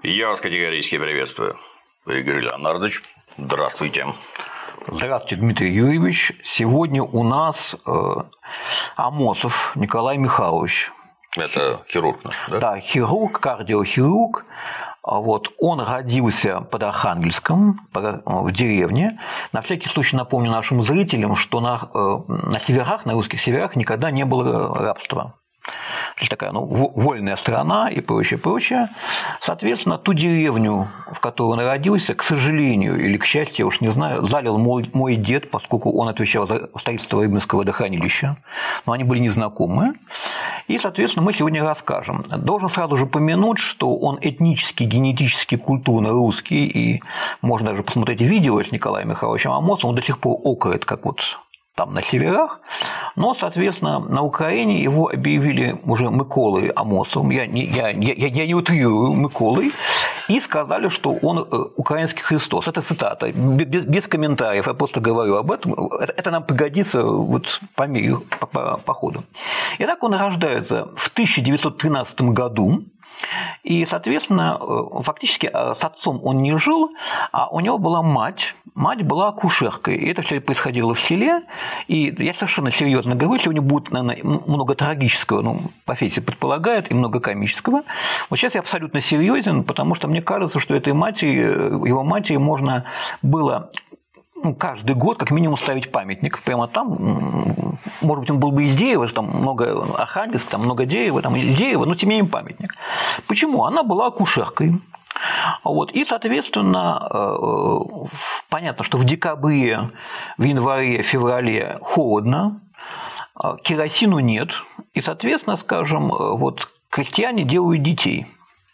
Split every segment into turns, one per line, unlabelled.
Я вас категорически приветствую. Игорь Леонардович, здравствуйте.
Здравствуйте, Дмитрий Юрьевич. Сегодня у нас Амосов Николай Михайлович.
Это хирург наш, да?
Да, хирург, кардиохирург. Он родился под Архангельском, в деревне. На всякий случай напомню нашим зрителям, что на северах, на русских северах никогда не было рабства. То есть такая вольная страна и прочее, прочее. Соответственно, ту деревню, в которой он родился, к сожалению или к счастью, я уж не знаю, залил мой дед, поскольку он отвечал за строительство Рыбинского водохранилища. Но они были незнакомы. И, соответственно, мы сегодня расскажем. Должен сразу же помянуть, что он этнически, генетически, культурно русский. И можно даже посмотреть видео с Николаем Михайловичем Амосовым. Он до сих пор окает, как там на северах, но, соответственно, на Украине его объявили уже Миколой Амосовым, я не утрирую, Миколой, и сказали, что он украинский Христос. Это цитата, без комментариев, я просто говорю об этом, это нам пригодится по мере, по ходу. Итак, он рождается в 1913 году. И, соответственно, фактически с отцом он не жил, а у него была мать. Мать была акушеркой. И это все происходило в селе. И я совершенно серьезно говорю, сегодня будет, наверное, много трагического, профессия предполагает, и много комического. Вот сейчас я абсолютно серьезен, потому что мне кажется, что его матери можно было каждый год как минимум ставить памятник прямо там. Может быть, он был бы из дерева, там много Архангельск, там много дерева, там из дерева, но тем не менее памятник. Почему? Она была акушеркой. И, соответственно, понятно, что в декабре, в январе, феврале холодно, керосину нет, и, соответственно, скажем, крестьяне делают детей.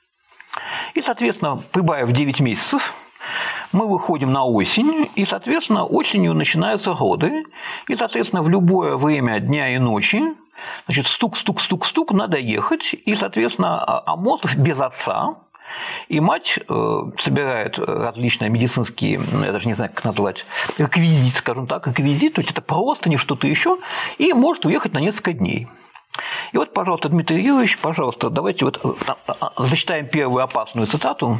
И, соответственно, прибавив 9 месяцев, мы выходим на осень, и, соответственно, осенью начинаются роды, и, соответственно, в любое время дня и ночи, стук-стук-стук-стук, надо ехать, и, соответственно, Амосов без отца, и мать собирает различные медицинские, я даже не знаю, как назвать, реквизит, скажем так, реквизит, то есть это просто не что-то еще, и может уехать на несколько дней. И пожалуйста, Дмитрий Юрьевич, пожалуйста, давайте зачитаем первую опасную цитату.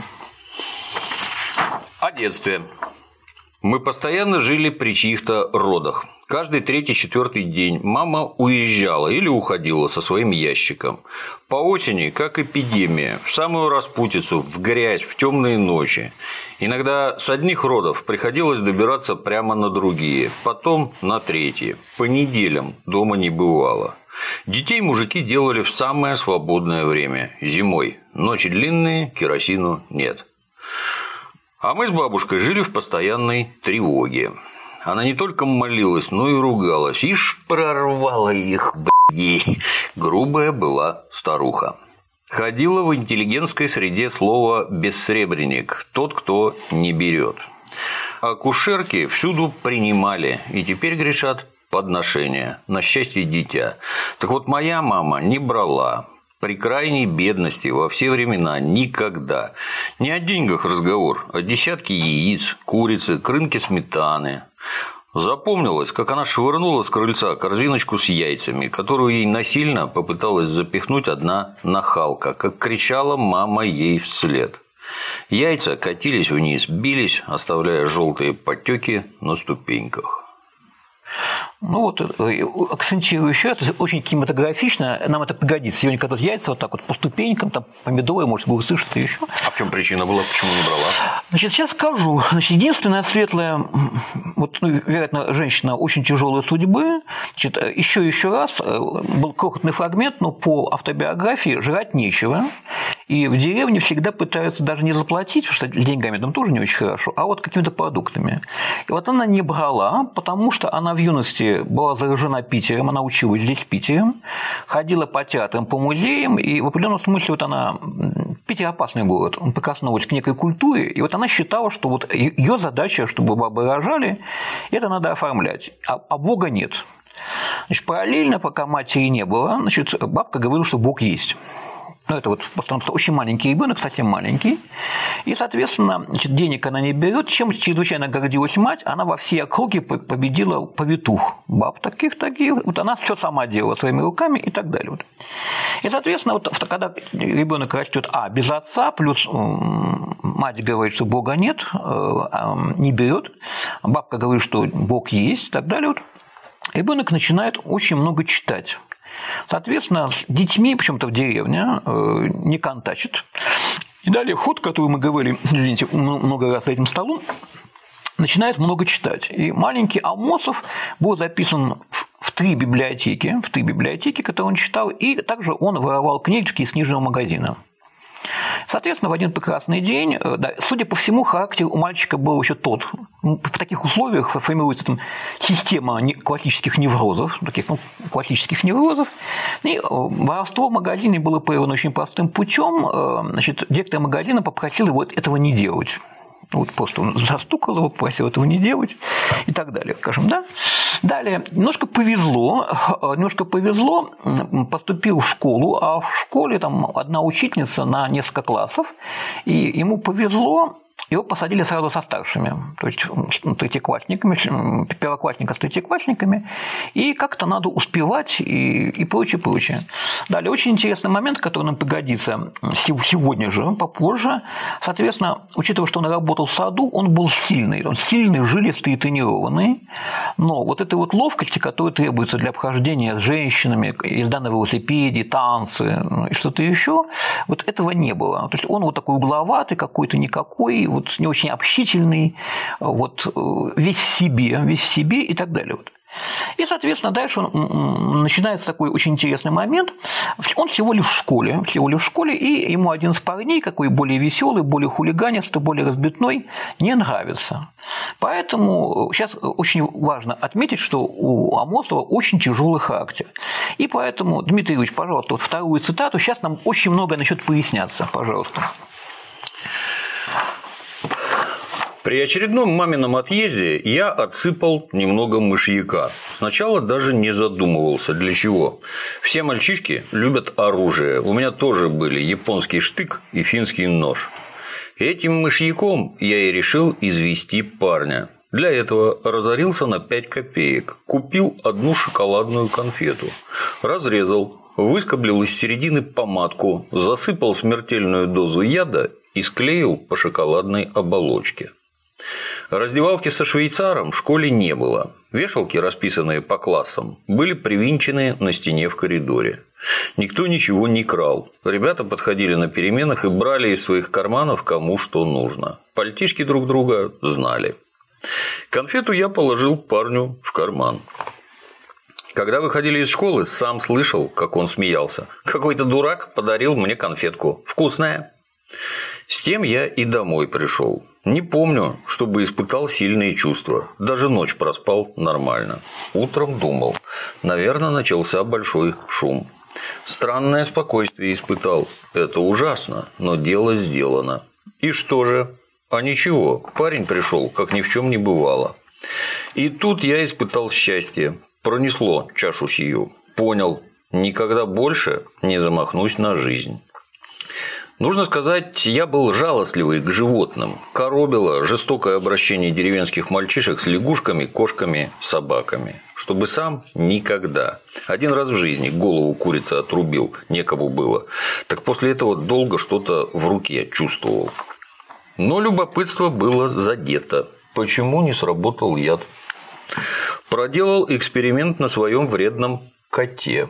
О детстве. Мы постоянно жили при чьих-то родах. Каждый 3-4 день мама уезжала или уходила со своим ящиком. По осени, как эпидемия, в самую распутицу, в грязь, в темные ночи. Иногда с одних родов приходилось добираться прямо на другие, потом на третьи. По неделям дома не бывало. Детей мужики делали в самое свободное время – зимой. Ночи длинные, керосину нет. А мы с бабушкой жили в постоянной тревоге. Она не только молилась, но и ругалась. Ишь, прорвала их, блядей. Грубая была старуха. Ходила в интеллигентской среде слово «бессребренник» – тот, кто не берет. Акушерки всюду принимали и теперь грешат подношения на счастье дитя. Так вот, моя мама не брала. При крайней бедности во все времена никогда. Не о деньгах разговор, а десятки яиц, курицы, крынки сметаны. Запомнилось, как она швырнула с крыльца корзиночку с яйцами, которую ей насильно попыталась запихнуть одна нахалка, как кричала мама ей вслед. Яйца катились вниз, бились, оставляя желтые подтеки на ступеньках.
Акцентирую еще, это очень кинематографично, нам это пригодится. Сегодня, когда яйца по ступенькам, там помидоры, может быть, услышать что-то еще.
А в чем причина была, почему не брала?
Сейчас скажу. Единственная светлая, вероятно, женщина очень тяжелой судьбы. Еще раз, был крохотный фрагмент, но по автобиографии жрать нечего. И в деревне всегда пытаются даже не заплатить, потому что деньгами там тоже не очень хорошо, а какими-то продуктами. И она не брала, потому что она в юности была заражена Питером, она училась здесь в Питере, ходила по театрам, по музеям, и в определенном смысле Питер опасный город, он прикоснулся к некой культуре, и она считала, что ее задача, чтобы бабы рожали, это надо оформлять, а Бога нет. Параллельно, пока матери не было, бабка говорила, что Бог есть. Ну, это вот потому что очень маленький ребенок, совсем маленький. И, соответственно, значит, денег она не берет. Чем чрезвычайно гордилась мать, она во всей округе победила повитух. Баб таких. Вот она все сама делала своими руками и так далее. Вот. И, соответственно, вот, когда ребенок растет, без отца, плюс мать говорит, что Бога нет, не берет, бабка говорит, что Бог есть и так далее. Вот. Ребенок начинает очень много читать. Соответственно, с детьми, почему-то в деревне, не контачит. И далее ход, который мы говорили, извините, много раз за этим столом, начинает много читать. И маленький Амосов был записан в три библиотеки, которые он читал, и также он воровал книжки из книжного магазина. Соответственно, в один прекрасный день, судя по всему, характер у мальчика был еще тот. В таких условиях формируется система классических неврозов, И воровство в магазине было проявлено очень простым путем. Значит, директор магазина попросил его этого не делать. Вот просто он застукал его, попросил этого не делать и так далее, скажем, да. Далее, немножко повезло, поступил в школу, а в школе там одна учительница на несколько классов, и ему повезло, его посадили сразу со старшими, то есть третьеклассниками, первоклассника с третьеклассниками, и как-то надо успевать и прочее. Далее, очень интересный момент, который нам пригодится сегодня же, попозже. Соответственно, учитывая, что он работал в саду, он был сильный, жилистый и тренированный, но вот этой вот ловкости, которая требуется для обхождения с женщинами, езда на велосипеде, танцы и что-то еще, вот этого не было. То есть он вот такой угловатый, какой-то никакой, вот не очень общительный, вот, весь в себе и так далее. Вот. И, соответственно, дальше начинается такой очень интересный момент. Он всего лишь в школе, и ему один из парней, какой более веселый, более хулиганистый, более разбитной, не нравится. Поэтому сейчас очень важно отметить, что у Амосова очень тяжелый характер. И поэтому, Дмитрий Юрьевич, пожалуйста, вот вторую цитату. Сейчас нам очень многое начнет проясняться. Пожалуйста.
При очередном мамином отъезде я отсыпал немного мышьяка. Сначала даже не задумывался, для чего. Все мальчишки любят оружие. У меня тоже были японский штык и финский нож. Этим мышьяком я и решил извести парня. Для этого разорился на 5 копеек. Купил одну шоколадную конфету. Разрезал, выскоблил из середины помадку, засыпал смертельную дозу яда и склеил по шоколадной оболочке. Раздевалки со швейцаром в школе не было. Вешалки, расписанные по классам, были привинчены на стене в коридоре. Никто ничего не крал. Ребята подходили на переменах и брали из своих карманов кому что нужно. Пальтишки друг друга знали. Конфету я положил парню в карман. Когда выходили из школы, сам слышал, как он смеялся. Какой-то дурак подарил мне конфетку. Вкусная. С тем я и домой пришел. Не помню, чтобы испытал сильные чувства. Даже ночь проспал нормально. Утром думал, наверное, начался большой шум. Странное спокойствие испытал. Это ужасно, но дело сделано. И что же? А ничего, парень пришел, как ни в чем не бывало. И тут я испытал счастье. Пронесло чашу сию. Понял, никогда больше не замахнусь на жизнь. Нужно сказать, я был жалостливый к животным. Коробило жестокое обращение деревенских мальчишек с лягушками, кошками, собаками. Чтобы сам никогда. Один раз в жизни голову курицы отрубил, некому было. Так после этого долго что-то в руке чувствовал. Но любопытство было задето. Почему не сработал яд? Проделал эксперимент на своем вредном коте.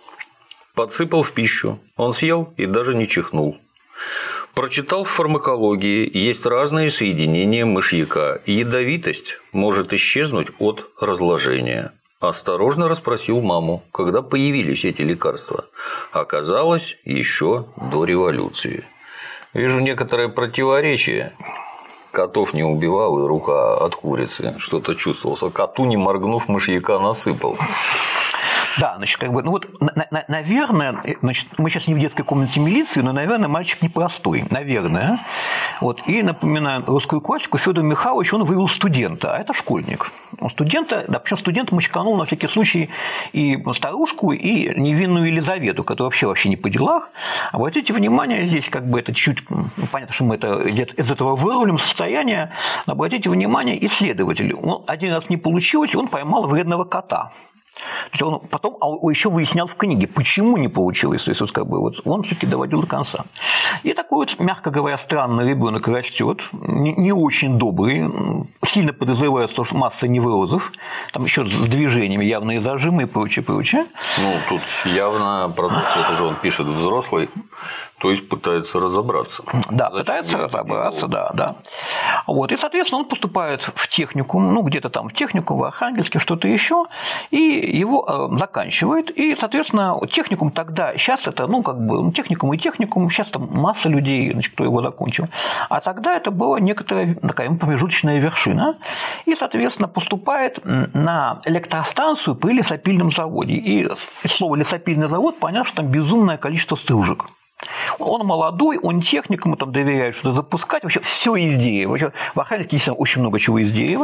Подсыпал в пищу. Он съел и даже не чихнул. Прочитал в фармакологии, есть разные соединения мышьяка. Ядовитость может исчезнуть от разложения. Осторожно расспросил маму, когда появились эти лекарства. Оказалось, еще до революции. Вижу некоторое противоречие. Котов не убивал, и рука от курицы что-то чувствовался. Коту, не моргнув, мышьяка насыпал.
Да, значит, как бы, ну вот, наверное, значит, мы сейчас не в детской комнате милиции, но, наверное, мальчик непростой, наверное. Вот, и, напоминаю, русскую классику, Федор Михайлович, он вывел студента, а это школьник. Студента, да, причем студент мочканул на всякий случай и старушку, и невинную Елизавету, которая вообще не по делах. Обратите внимание, здесь как бы это чуть-чуть, понятно, что мы это из этого вырулим состояния, но обратите внимание, исследователь, он один раз не получилось, он поймал вредного кота. То есть он потом еще выяснял в книге, почему не получилось. То есть вот как бы вот он все-таки доводил до конца. И такой вот, мягко говоря, странный ребенок растет, не очень добрый, сильно подозревается, что масса неврозов, там еще с движениями, явные зажимы и прочее.
Ну, тут явно продукция, это же он пишет взрослый, то есть пытается разобраться.
Да, пытается разобраться, да. Вот, и, соответственно, он поступает в техникум, ну, где-то там в техникум, в Архангельске, что-то еще, и его заканчивает. И, соответственно, техникум тогда, сейчас это, ну, как бы, техникум и техникум, сейчас там масса людей, значит, кто его закончил. А тогда это была некоторая такая промежуточная вершина. И, соответственно, поступает на электростанцию при лесопильном заводе. И слово «лесопильный завод», понятно, что там безумное количество стружек. Он молодой, он техник, ему там доверяют что-то запускать, вообще все из дерева. Вообще, в Архангельске есть очень много чего из дерева.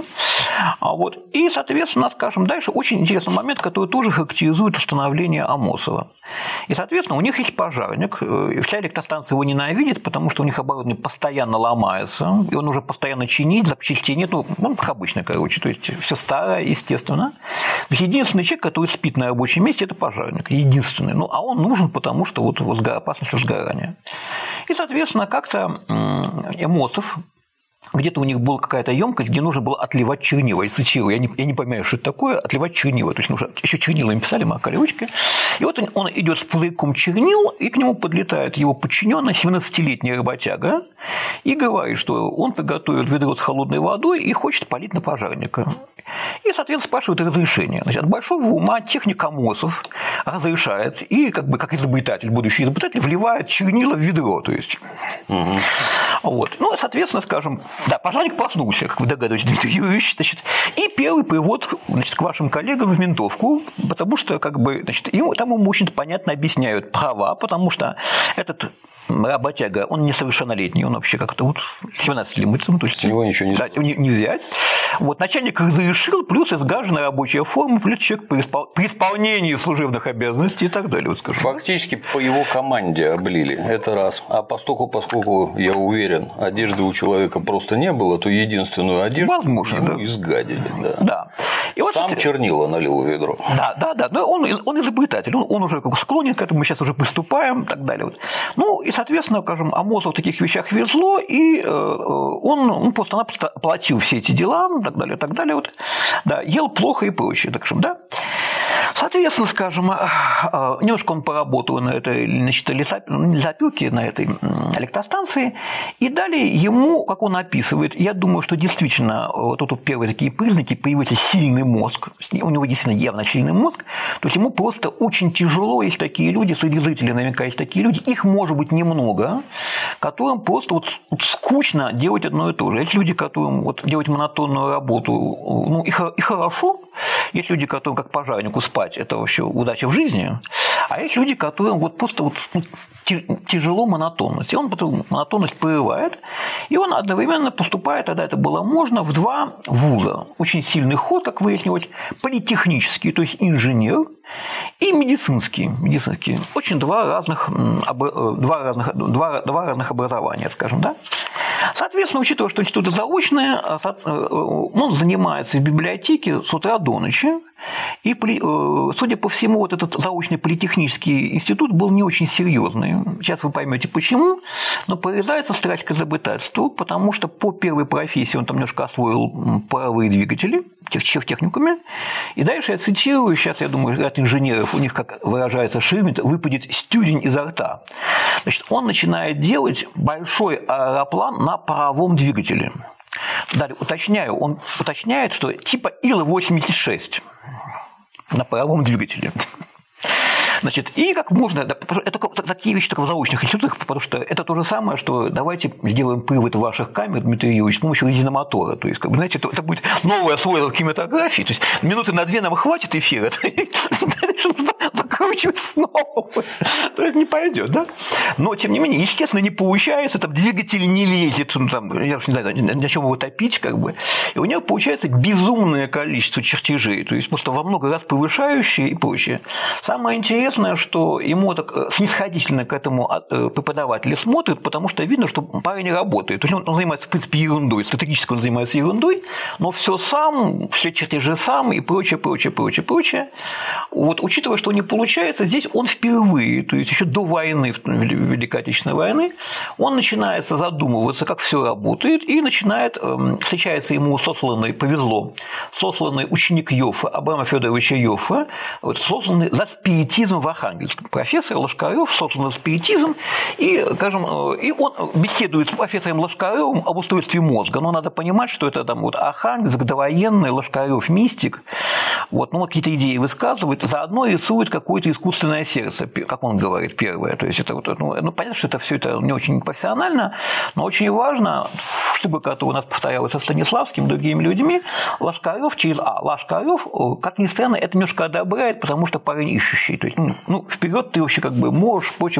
Вот. И, соответственно, скажем, дальше очень интересный момент, который тоже характеризует установление Амосова. И, соответственно, у них есть пожарник, вся электростанция его ненавидит, потому что у них оборудование постоянно ломается, и он уже постоянно чинить, запчастей нет, ну, как обычно, короче, то есть все старое, естественно. То есть единственный человек, который спит на рабочем месте, это пожарник, единственный. Ну, а он нужен, потому что вот опасность возгорания. И, соответственно, как-то Амосов, где-то у них была какая-то емкость, где нужно было отливать чернила. Я цитирую, я не понимаю, что это такое, отливать чернила. То есть нужно еще чернила им писали, макали ручки. И вот он идет с пузырьком чернил, и к нему подлетает его подчиненный, 17-летний работяга, и говорит, что он приготовит ведро с холодной водой и хочет полить на пожарника. И, соответственно, спрашивает разрешение. Значит, от большого ума техник Амосов разрешает и, как бы, как изобретатель, будущий изобретатель, вливает чернила в ведро. То есть. Вот. Ну, соответственно, скажем, да, пожарник проснулся, как вы догадываетесь, Дмитрий Юрьевич, значит, и первый привод, значит, к вашим коллегам в ментовку, потому что, как бы, значит, там ему очень понятно объясняют права, потому что этот работяга, он несовершеннолетний, он вообще как-то вот 17-летний, то есть
с него ничего
не взять. Вот, начальник разрешил, плюс изгаженная рабочая форма, плюс человек при исполнении служебных обязанностей и так далее. Вот, скажем.
Фактически по его команде облили, это раз. А поскольку, я уверен, одежды у человека просто не было, то единственную одежду ему изгадили. Да. И вот сам чернила налил в ведро.
Да. Но он изобретатель, он уже как бы склонен к этому, мы сейчас уже приступаем и так далее. Вот. Ну, и, соответственно, скажем, Амосову в таких вещах везло, и он просто-напросто оплатил все эти дела, и так далее. Вот. Да, ел плохо и прочее. Так что, да. Соответственно, скажем, немножко он поработал на этой, значит, лесопилке, на этой электростанции, и далее ему, как он описывает, я думаю, что действительно вот тут первые такие признаки, появился сильный мозг, у него действительно явно сильный мозг, то есть ему просто очень тяжело, есть такие люди, среди зрителей наверняка есть такие люди, их может быть немного, которым просто вот скучно делать одно и то же. Есть люди, которым вот делать монотонную работу, ну, и хорошо, есть люди, которым как пожарнику спать, это вообще удача в жизни, а есть люди, которым вот просто вот тяжело монотонность. И он потом монотонность прерывает, и он одновременно поступает, тогда это было можно, в 2 вуза. Очень сильный ход, как выяснилось, политехнический, то есть инженер, и медицинский. Очень два разных образования, скажем, да. Соответственно, учитывая, что институты заочные, он занимается в библиотеке с утра до ночи, и, судя по всему, вот этот заочный политехнический институт был не очень серьезный. Сейчас вы поймете почему, но прорезается страсть к изобретательству, потому что по первой профессии он там немножко освоил паровые двигатели в техникуме. И дальше я цитирую, сейчас, я думаю, от инженеров, у них, как выражается Ширмит, выпадет стюдень изо рта. Значит, он начинает делать большой аэроплан на паровом двигателе. Далее, он уточняет, что типа Ил-86 на паровом двигателе. Значит, и как можно, это такие вещи только в заочных институтах, потому что это то же самое, что давайте сделаем привод ваших камер, Дмитрий Юрьевич, с помощью резиномотора. То есть, как бы, знаете, это будет новое освоение кинематографии, то есть минуты на 2 нам хватит эфира, чуть снова. То есть не пойдет, да? Но, тем не менее, естественно, не получается, там двигатель не лезет, там, я уж не знаю, на чем его топить, как бы. И у него получается безумное количество чертежей, то есть просто во много раз повышающие и прочее. Самое интересное, что ему так снисходительно к этому преподаватели смотрят, потому что видно, что парень не работает. То есть он занимается, в принципе, ерундой, стратегически он занимается ерундой, но все сам, все чертежи сам и прочее. Вот, учитывая, что не получается, здесь он впервые, то есть еще до войны, Великой Отечественной войны, он начинает задумываться, как все работает, и начинает, встречается ему повезло, сосланный ученик Йоффе, Абрама Федоровича Йоффе, сосланный за спиритизм в Архангельском. Профессор Лошкарев сослан за спиритизм, и, скажем, и он беседует с профессором Лошкаревым об устройстве мозга. Но надо понимать, что это там вот Архангельск, довоенный, Лошкарев мистик, вот, ну, какие-то идеи высказывает, заодно рисует какое-то искусственное сердце, как он говорит, первое. То есть это вот, ну, понятно, что это все это не очень профессионально, но очень важно, чтобы которое у нас повторялось со Станиславским и другими людьми, Лошкарев через Лошкарев, как ни странно, это немножко одобряет, потому что парень ищущий. То есть, ну вперед ты вообще как бы можешь, прочее.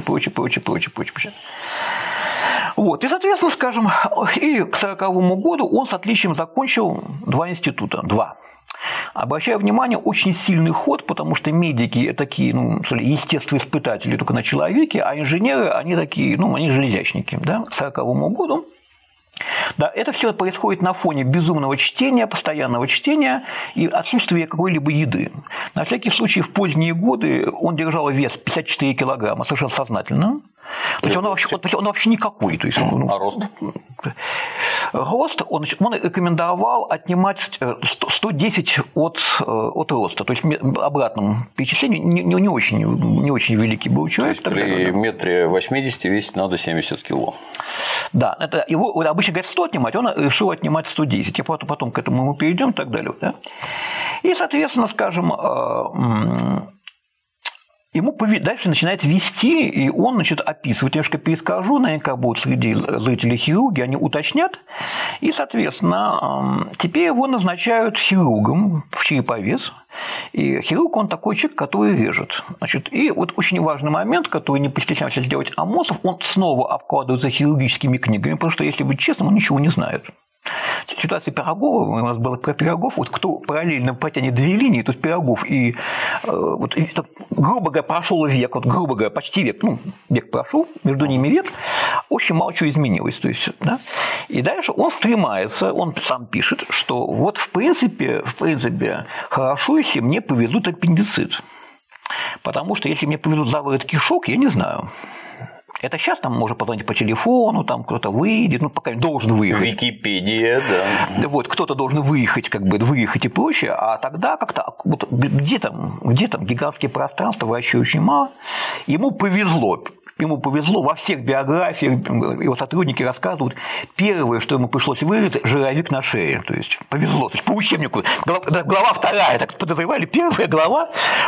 Вот. И, соответственно, скажем, и к 1940 году он с отличием закончил 2 института. 2. Обращаю внимание, очень сильный ход, потому что медики – такие, естествоиспытатели только на человеке, а инженеры, они такие, они железячники. Да? К 1940 году. Да, это все происходит на фоне безумного чтения, постоянного чтения и отсутствия какой-либо еды. На всякий случай, в поздние годы он держал вес 54 килограмма совершенно сознательно. То есть он вообще никакой. То есть,
а рост?
Рост он рекомендовал отнимать 110 от роста. То есть в обратном перечислении не очень великий был человек.
То есть при метре 80 весить надо 70 кило.
Да, это его обычно говорят 100 отнимать, он решил отнимать 110. И потом к этому мы перейдем и так далее. Да? И, соответственно, скажем, ему дальше начинает вести, и он описывает, немножко перескажу, наверняка будут среди зрителей хирурги, они уточнят. И, соответственно, теперь его назначают хирургом в череповец. И хирург, он такой человек, который режет. И вот очень важный момент, который не постеснялся сделать Амосов, он снова обкладывается хирургическими книгами, потому что, если быть честным, он ничего не знает. Ситуация Пирогова, у нас было про Пирогов, вот кто параллельно потянет 2 линии, тут Пирогов и грубо говоря, прошел век, грубо говоря, почти век, век прошел, между ними век, очень мало чего изменилось. То есть, да? И дальше он стремается, он сам пишет, что вот в принципе, хорошо, если мне повезут аппендицит. Потому что если мне повезут заворот кишок, я не знаю. Это сейчас там можно позвонить по телефону, там кто-то выйдет, пока должен выехать.
Википедия, да.
Вот, кто-то должен выехать, выехать и прочее, а тогда как-то вот, где там гигантские пространства, вообще очень мало. Ему повезло во всех биографиях, его сотрудники рассказывают, первое, что ему пришлось вырезать, жировик на шее. То есть повезло. То есть по учебнику глава 2, так подозревали, первая глава,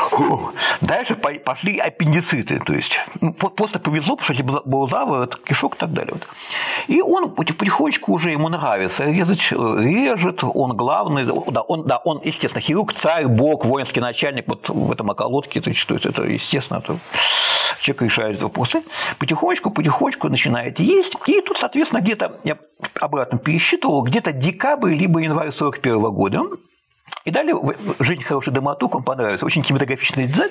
дальше пошли аппендициты. То есть просто повезло, потому что был заворот, кишок и так далее. И он потихонечку уже ему нравится резать, режет, он главный, он, естественно, хирург, царь, бог, воинский начальник, вот в этом околотке, то есть это естественно, человек решает вопросы, потихонечку начинает есть, и тут, соответственно, где-то, я обратно пересчитывал, где-то декабрь либо январь 1941 года, и далее «Жизнь хороший драматург», он понравился, очень кинематографичный дизайн,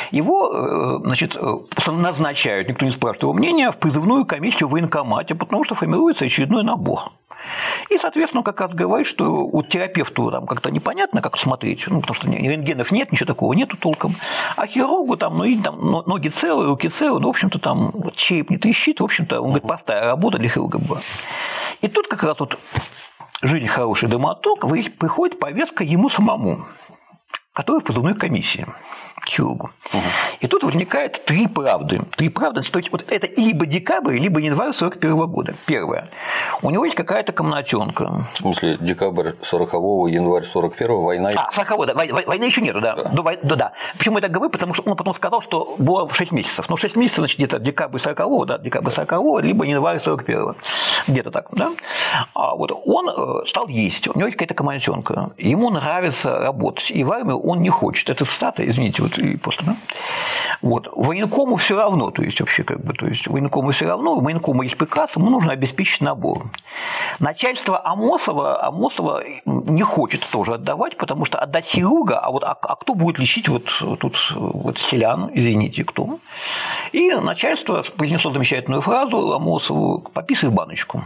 его, назначают, никто не спрашивает его мнения, в призывную комиссию в военкомате, потому что формируется очередной набор. И, соответственно, он как раз говорит, что у терапевту там как-то непонятно, как смотреть, потому что рентгенов нет, ничего такого нету толком, а хирургу ноги целые, руки целые, в общем-то, там череп не трещит, в общем-то, он говорит, простая работа для хирурга была. И тут как раз вот «Жизнь хороший драматург» приходит повестка ему самому, который в позывной комиссии к хирургу. И тут возникает 3 правды. 3 правды, то есть вот это либо декабрь, либо январь 1941 года. Первое. У него есть какая-то комнатенка.
В смысле, декабрь 40-го, январь 41-го, война...
40-го, да. Войны еще нету, да. Да. Почему я так говорю? Потому что он потом сказал, что было 6 месяцев. 6 месяцев, значит, где-то декабрь 40-го, либо январь 41-го. Где-то так, да. А вот он стал есть. У него есть какая-то комнатенка. Ему нравится работать. И в армию он не хочет. Это цитата, извините, вот и просто, да? Вот. Военкому все равно, то есть вообще как бы, то есть военкому все равно, военкому есть приказ, ему нужно обеспечить набор. Начальство Амосова не хочет тоже отдавать, потому что отдать хирурга, а кто будет лечить вот тут вот селян, извините, кто? И начальство произнесло замечательную фразу Амосову: «Пописывай в баночку».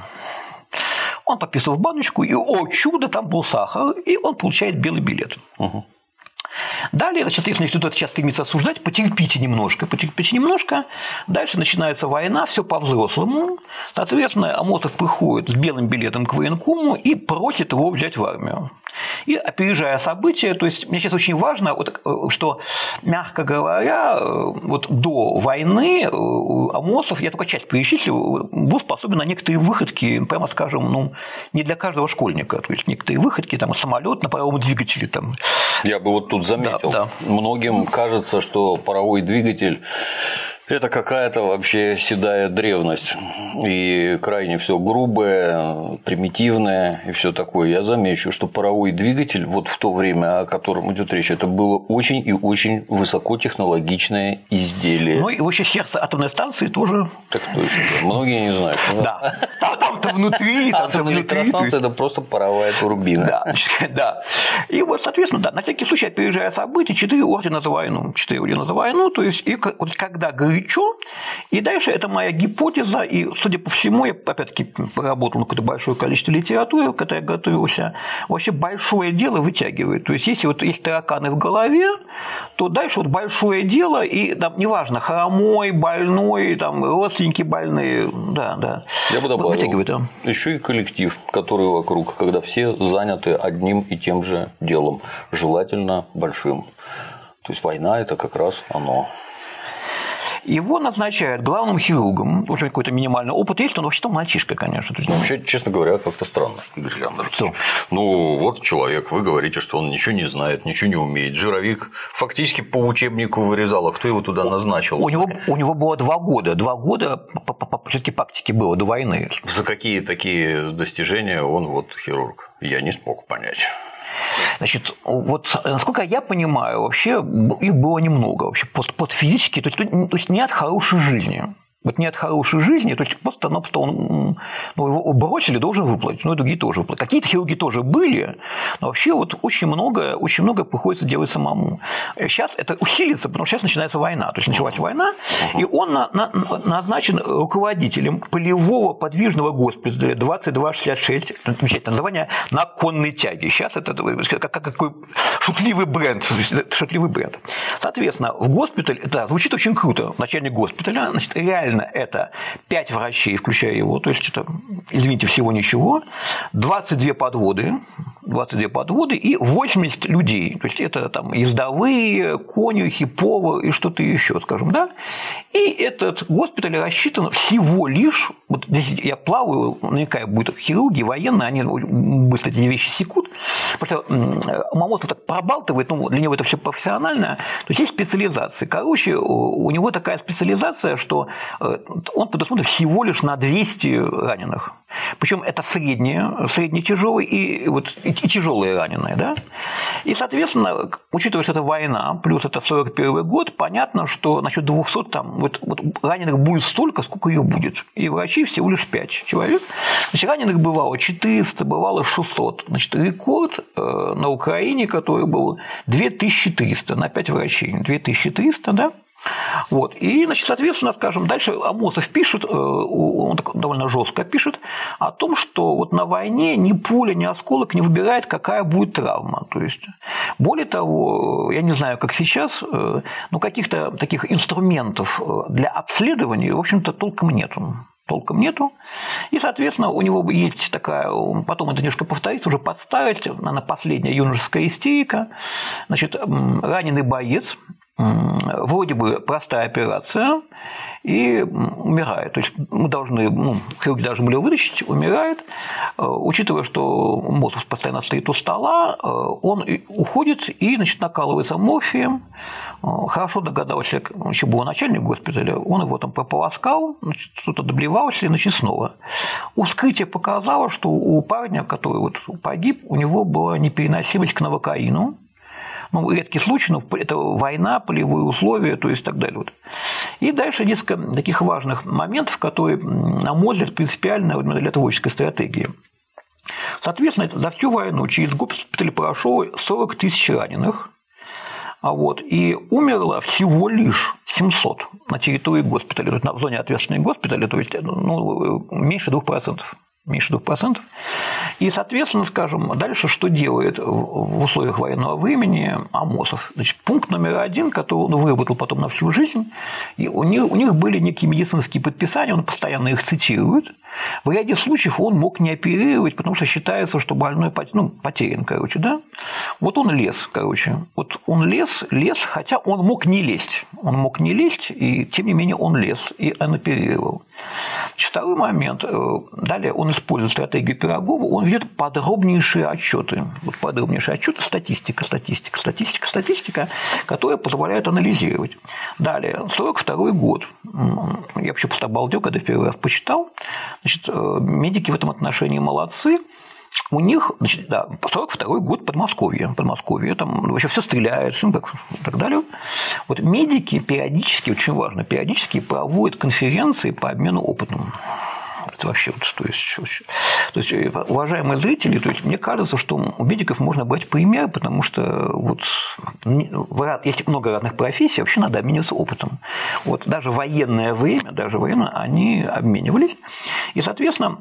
Он подписывал в баночку, и, о чудо, там был сахар, и он получает белый билет. Угу. Далее, значит, если кто-то сейчас стремится осуждать, потерпите немножко. Дальше начинается война, все по-взрослому. Соответственно, Амосов приходит с белым билетом к военкому и просит его взять в армию. И опережая события, то есть мне сейчас очень важно, что, мягко говоря, вот до войны Амосов, я только часть перечислил, был способен на некоторые выходки, прямо скажем, не для каждого школьника. То есть некоторые выходки, там, самолет на паровом двигателе. Там.
Я бы вот тут заметил, да. Многим кажется, что паровой двигатель – это какая-то вообще седая древность, и крайне все грубое, примитивное и все такое. Я замечу, что паровой двигатель, вот в то время, о котором идет речь, это было очень и очень высокотехнологичное изделие.
Ну и вообще сердце атомной станции тоже.
Так точно, да. Многие не знают.
Да. Там-то внутри.
Атомная электростанция – это просто паровая турбина.
Да. И вот, соответственно, да, на всякий случай, опережая события, 4 ордена за войну. То есть, и когда горячо, и дальше это моя гипотеза, и, судя по всему, я, опять-таки, поработал на какое-то большое количество литературы, когда я готовился, вообще большое дело вытягивает. То есть, если вот есть тараканы в голове, то дальше вот большое дело, и там, неважно, хромой, больной, там, родственники больные, да.
Я бы добавил, еще и коллектив, который вокруг, когда все заняты одним и тем же делом, желательно большим. То есть, война – это как раз оно.
Его назначают главным хирургом. В общем, какой-то минимальный опыт есть, он вообще там мальчишка, конечно.
Вообще, честно говоря, как-то странно, Игорь Леонидович.
Что?
Вот человек, вы говорите, что он ничего не знает, ничего не умеет. Жировик фактически по учебнику вырезал, а кто его туда назначил?
У него было 2 года. 2 года все-таки практики было до войны.
За какие такие достижения он вот хирург? Я не смог понять.
Значит, вот насколько я понимаю, вообще их было немного. Вообще постфизически, то есть не от хорошей жизни. Вот не от хорошей жизни, то есть просто-напросто его бросили, должен выплатить, и другие тоже выплатить. Какие-то хирурги тоже были, но вообще вот очень многое приходится делать самому. Сейчас это усилится, потому что сейчас начинается война. То есть началась война, и он назначен руководителем полевого подвижного госпиталя 2266, замечательное название, на конной тяге. Сейчас это какой шутливый бренд. Соответственно, в госпиталь, это звучит очень круто, начальник госпиталя, значит, реально это 5 врачей, включая его, то есть это, извините, всего ничего, 22 подводы и 80 людей, то есть это там ездовые, конюхи, повар и что-то еще, скажем, да, и этот госпиталь рассчитан всего лишь, вот здесь я плаваю, наверняка будут хирурги, военные, они быстро эти вещи секут, потому что Амосов так пробалтывает, для него это все профессионально, то есть специализации. Короче, у него такая специализация, что он предусмотрен всего лишь на 200 раненых. Причем это средние тяжелые и тяжелые раненые. Да? И, соответственно, учитывая, что это война, плюс это 41 год, понятно, что насчет 200 там, вот раненых будет столько, сколько их будет. И врачей всего лишь 5 человек. Значит, раненых бывало 400, бывало 600. Значит, рекорд на Украине, который был 2300 на 5 врачей. 2300, да? Вот. И, значит, соответственно, скажем, дальше Амосов пишет, он довольно жестко пишет о том, что вот на войне ни пуля, ни осколок не выбирает, какая будет травма. То есть, более того, я не знаю, как сейчас, но каких-то таких инструментов для обследования, в общем-то, толком нету. И, соответственно, у него есть такая, потом это немножко повторится, уже подставить, наверное, последняя юношеская истерика. Значит, раненый боец, вроде бы простая операция, и умирает. То есть мы хирурги должны были вытащить, умирает. Учитывая, что Амосов постоянно стоит у стола, он уходит и, значит, накалывается морфием. Хорошо догадался, еще был начальник госпиталя, он его там прополоскал, что-то доблевался, значит, снова. Вскрытие показало, что у парня, который вот погиб, у него была непереносимость к новокаину. Ну, редкий случай, но это война, полевые условия, то есть так далее. Вот. И дальше несколько таких важных моментов, которые, на мой взгляд, принципиальны для творческой стратегии. Соответственно, за всю войну через госпитали прошло 40 тысяч раненых, вот, и умерло всего лишь 700 на территории госпиталя, то есть в зоне ответственной госпиталя, то есть меньше 2%. Меньше 2%. И, соответственно, скажем, дальше что делает в условиях военного времени Амосов? Значит, пункт номер 1, который он выработал потом на всю жизнь, и у них были некие медицинские предписания, он постоянно их цитирует. В ряде случаев он мог не оперировать, потому что считается, что больной потерян, да? Вот он лез, Вот он лез, хотя он мог не лезть. Он мог не лезть, и тем не менее он лез, и он оперировал. Значит, второй момент. Далее он использует стратегию Пирогова, он ведет подробнейшие отчеты. Вот подробнейшие отчеты, статистика, которая позволяет анализировать. Далее, 1942 год. Я вообще просто обалдел, когда в первый раз почитал. Значит, медики в этом отношении молодцы. У них, значит, 42-й год Подмосковье, там вообще все стреляет, и так далее. Вот медики периодически, очень важно, проводят конференции по обмену опытом. Это вообще, то есть, уважаемые зрители, то есть, мне кажется, что у медиков можно брать пример, потому что вот, есть много разных профессий, вообще надо обмениваться опытом. Вот даже военное время, они обменивались. И, соответственно,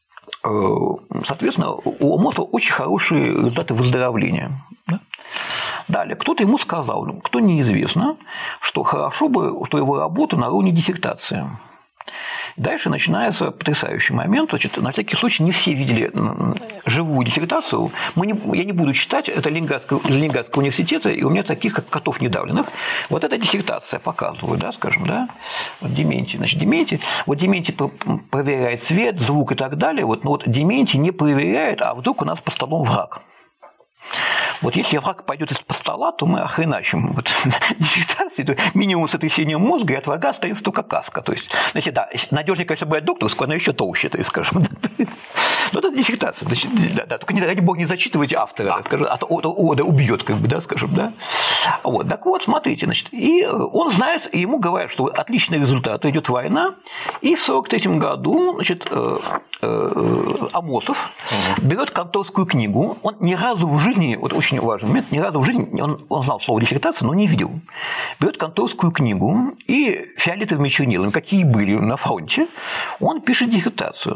у Амосова очень хорошие результаты выздоровления. Да? Далее, кто-то ему сказал, кто неизвестно, что хорошо бы, что его работа на уровне диссертации. Дальше начинается потрясающий момент. Значит, на всякий случай не все видели живую диссертацию. Я не буду читать, это из Ленинградского университета, и у меня таких, как котов недавленных. Вот эта диссертация показываю, да, скажем, да. Вот Дементий. Значит, Дементий проверяет свет, звук и так далее. Но вот Дементий не проверяет, а вдруг у нас под столом враг. Вот если враг пойдет из-под стола, то мы охреначим диссертацию, то минимум сотрясения мозга, и от врага останется только каска. То есть, значит, да, надежнее, конечно, брать докторскую, она еще толще, скажем. Но это диссертация. Значит, только, ради бога, не зачитывайте автора, а то убьет, скажем, да. Вот, так вот, смотрите, значит, и он знает, и ему говорят, что отличный результат, идет война, и в 1943 году, значит, Амосов берет конторскую книгу, он ни разу в жизни, вот очень важный момент, ни разу в жизни, он знал слово диссертация, но не видел. Берет конторскую книгу и фиолетовыми чернилами, какие были на фронте, он пишет диссертацию.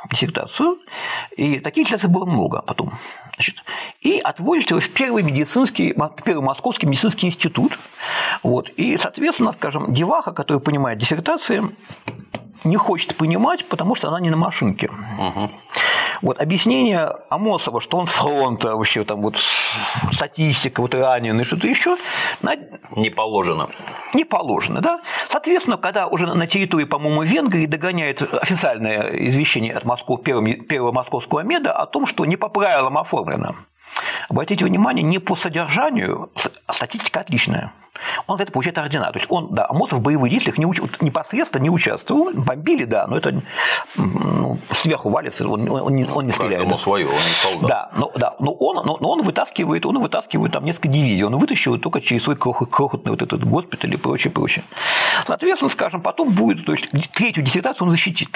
И таких диссертаций было много потом. Значит, и отводит его в первый Московский медицинский институт. Вот. И, соответственно, скажем, деваха, которая понимает диссертации, не хочет понимать, потому что она не на машинке. Вот объяснение Амосова, что он с фронта, вообще там вот статистика, вот раненый, что-то еще.
Не положено.
Не положено, да. Соответственно, когда уже на территории, по-моему, Венгрии догоняет официальное извещение от первого московского меда о том, что не по правилам оформлено. Обратите внимание, не по содержанию, а статистика отличная. Он за это получает ордена. То есть он, Амосов в боевых действиях непосредственно не участвовал. Бомбили, да, но это сверху валится, он не стреляет.
Каждому свое, он не солдат.
Но он вытаскивает там несколько дивизий. Он вытащил только через свой крохотный вот этот госпиталь и прочее. Соответственно, скажем, потом будет, то есть третью диссертацию он защитит,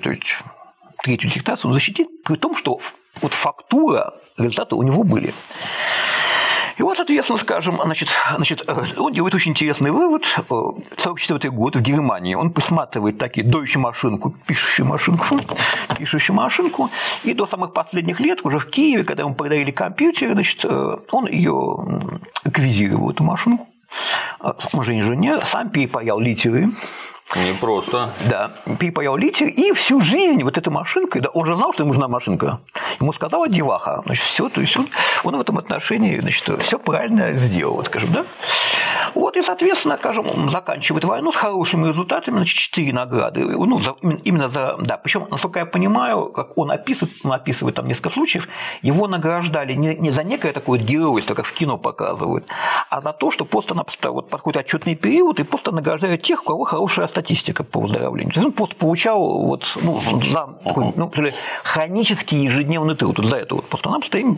при том, что вот фактура, результаты у него были. И вот, соответственно, скажем, значит, он делает очень интересный вывод. 1944 год в Германии он присматривает такие доющую машинку, пишущую машинку, и до самых последних лет, уже в Киеве, когда ему подарили компьютер, значит, он ее аквизировал, эту машинку. Он же инженер, сам перепаял литеры.
Не просто.
Да, перепаял литер, и всю жизнь вот эта машинка, да, он же знал, что ему нужна машинка. Ему сказала деваха, значит, все, то есть он в этом отношении, значит, все правильно сделал, скажем, да. Вот, и, соответственно, скажем, заканчивает войну с хорошими результатами, значит, 4 награды. Ну, именно за... Да, причем, насколько я понимаю, как он описывает там несколько случаев, его награждали не за некое такое геройство, как в кино показывают, а за то, что просто-напросто вот подходит отчетный период и просто награждают тех, у кого хорошая статистика по выздоровлению. То есть он просто получал вот, ну, за такой, ну, хронический ежедневный труд. Вот за это вот просто-напросто им...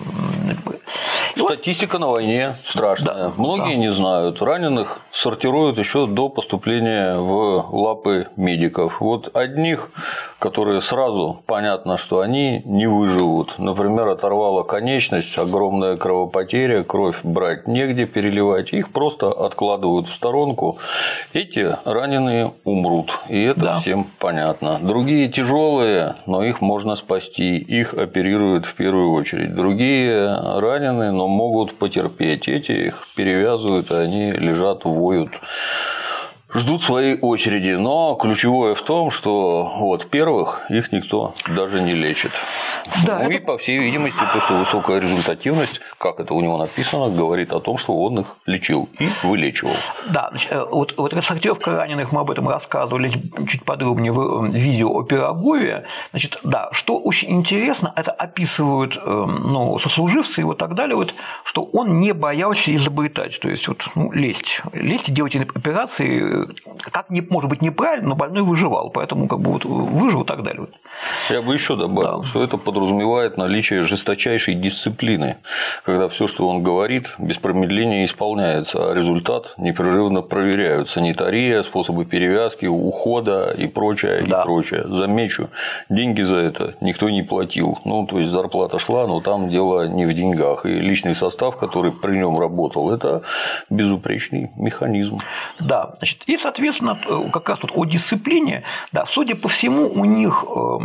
Статистика на войне страшная. Да, многие не знают. Раненых сортируют еще до поступления в лапы медиков. Вот одних, которые сразу понятно, что они не выживут. Например, оторвала конечность, огромная кровопотеря, кровь брать негде, переливать. Их просто откладывают в сторонку. Эти раненые умрут. И это всем понятно. Другие тяжелые, но их можно спасти. Их оперируют в первую очередь. Другие раненые, но могут потерпеть. Эти их перевязывают, и они лежат, воют, ждут своей очереди. Но ключевое в том, что вот первых их никто даже не лечит. Да, ну это... и, по всей видимости, то, что высокая результативность, как это у него написано, говорит о том, что он их лечил и вылечивал.
Да, значит, вот сортировка раненых, мы об этом рассказывали чуть подробнее в видео о Пирогове. Значит, да, что очень интересно, это описывают сослуживцы и вот так далее, вот, что он не боялся изобретать, то есть вот, лезть и делать операции, как может быть неправильно, но больной выживал, поэтому как бы вот выжил и так далее.
Я бы еще добавил, что это подразумевает наличие жесточайшей дисциплины, когда все, что он говорит, без промедления исполняется, а результат непрерывно проверяют. Санитария, способы перевязки, ухода и прочее, и прочее. Замечу, деньги за это никто не платил. Ну, то есть зарплата шла, но там дело не в деньгах. И личный состав, который при нем работал, это безупречный механизм.
Да, значит, и, соответственно, как раз вот о дисциплине, да, судя по всему, у них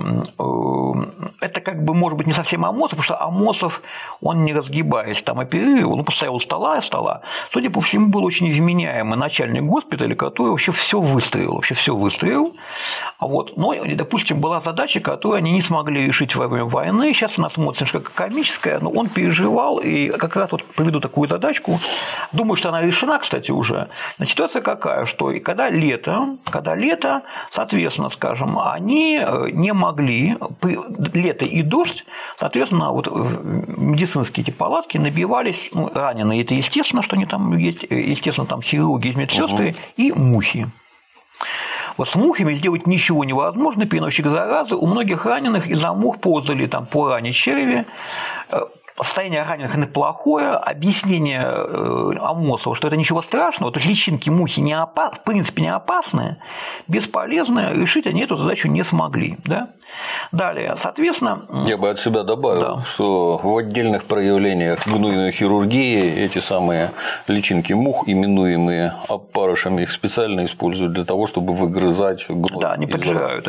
это как бы, может быть, не совсем Амосов, потому что Амосов, он не разгибаясь, там оперировал, он постоял у стола. Судя по всему, был очень вменяемый начальник госпиталя, который вообще все выстроил. Вот. Но, допустим, была задача, которую они не смогли решить во время войны. Сейчас она смотрится немножко комическая, но он переживал, и как раз вот приведу такую задачку. Думаю, что она решена, кстати, уже. Но ситуация какая, что когда лето, соответственно, скажем, они не могли, лето и дождь, соответственно, вот медицинские эти палатки набивались, раненые, это естественно, что они там есть, естественно, там хирурги, медсестры и мухи. Вот с мухами сделать ничего невозможно, переносчик заразы. У многих раненых из-за мух ползали там по ране черви. Состояние раненых неплохое, объяснение Амосова, что это ничего страшного, то есть личинки мухи в принципе не опасные, бесполезные, решить они эту задачу не смогли. Да? Далее, соответственно...
Я бы от себя добавил, что в отдельных проявлениях гнойной хирургии эти самые личинки мух, именуемые опарышами, их специально используют для того, чтобы выгрызать гной.
Да, они поджирают.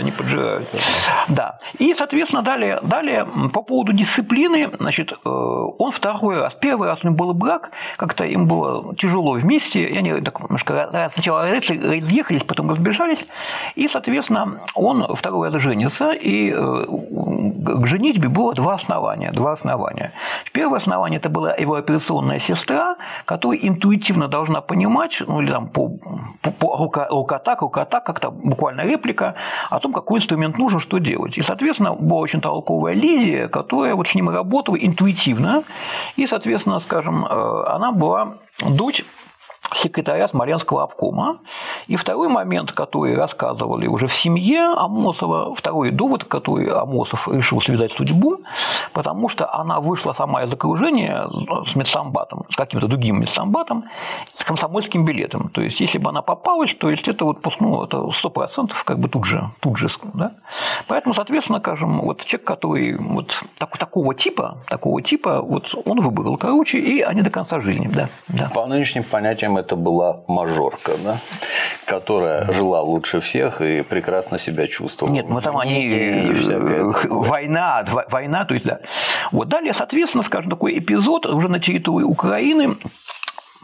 Да. И, соответственно, далее по поводу дисциплины, значит, он второй раз. Первый раз у него был брак, как-то им было тяжело вместе, и они так немножко сначала разъехались, потом разбежались, и, соответственно, он второй раз женится, и к женитьбе было два основания. Первое основание – это была его операционная сестра, которая интуитивно должна понимать, или там рука-так, как-то буквально реплика о том, какой инструмент нужен, что делать. И, соответственно, была очень толковая Лидия, которая вот с ним работала интуитивно. И, соответственно, скажем, она была дочь секретаря Смоленского обкома. И второй момент, который рассказывали уже в семье Амосова, второй довод, который Амосов решил связать судьбу, потому что она вышла сама из окружения с медсамбатом, с каким-то другим медсамбатом, с комсомольским билетом. То есть, если бы она попалась, то есть это вот, это 100% как бы тут же. Да? Поэтому, соответственно, скажем, вот человек, который вот такого типа, вот он выбрал, и они до конца жизни. Да.
По нынешним понятиям это была мажорка, да? Которая жила лучше всех и прекрасно себя чувствовала.
Нет, там они война, то есть да. Вот далее, соответственно, скажем, такой эпизод уже на территории Украины.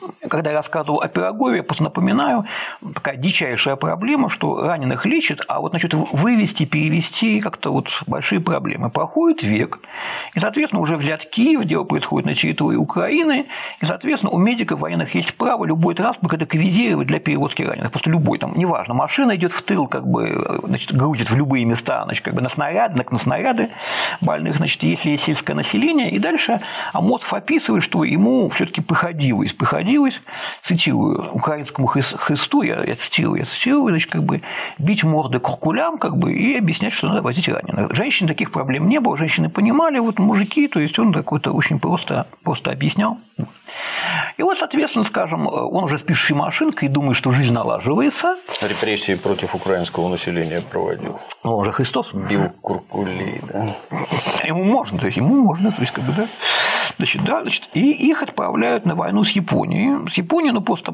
когда я рассказывал о Пирогове, я просто напоминаю, такая дичайшая проблема, что раненых лечат, а вот, значит, вывести, перевести как-то вот большие проблемы. Проходит век, и, соответственно, уже взят Киев, дело происходит на территории Украины, и, соответственно, у медиков военных есть право любой транспорт категоризировать для перевозки раненых. Просто любой, там, неважно, машина идет в тыл, как бы, значит, грузит в любые места, значит, как бы на снаряды больных, значит, если есть сельское население, и дальше Амосов описывает, что ему все-таки приходилось, цитирую, украинскому Христу, я цитирую, значит, как бы бить морды куркулям, как бы, и объяснять, что надо возить раненых. Женщин таких проблем не было, женщины понимали, вот мужики, то есть он какой-то очень просто объяснял. И вот, соответственно, скажем, он уже с пишущей машинкой и думает, что жизнь налаживается.
Репрессии против украинского населения проводил.
Ну, он же Христос.
Бил куркулей, да.
Ему можно, то есть, как бы, да. Значит, и их отправляют на войну с Японией. С Японией, ну, просто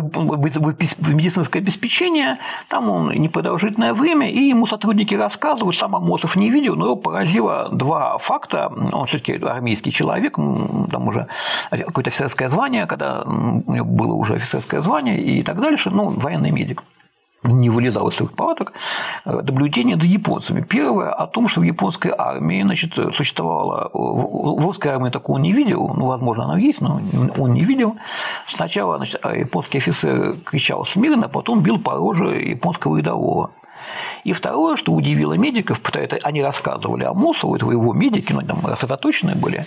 в медицинское обеспечение, там он непродолжительное время, и ему сотрудники рассказывают, сам Амосов не видел, но его поразило два факта. Он все-таки армейский человек, там уже какое-то офицерское звание, когда у него было уже офицерское звание и так дальше, ну, военный медик. Не вылезал из своих палаток, наблюдение над японцами. Первое о том, что в японской армии, значит, существовало, в русской армии такого не видел, ну, возможно, оно есть, но он не видел. Сначала, значит, японский офицер кричал смирно, потом бил по роже японского рядового. И второе, что удивило медиков, потому что они рассказывали Амосову, это его медики, но там рассредоточенные были,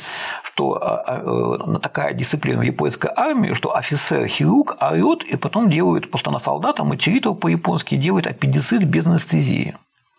что такая дисциплина в японской армии, что офицер-хирург орет и потом делает, просто на солдата материт его по-японски, делает аппендицит без анестезии.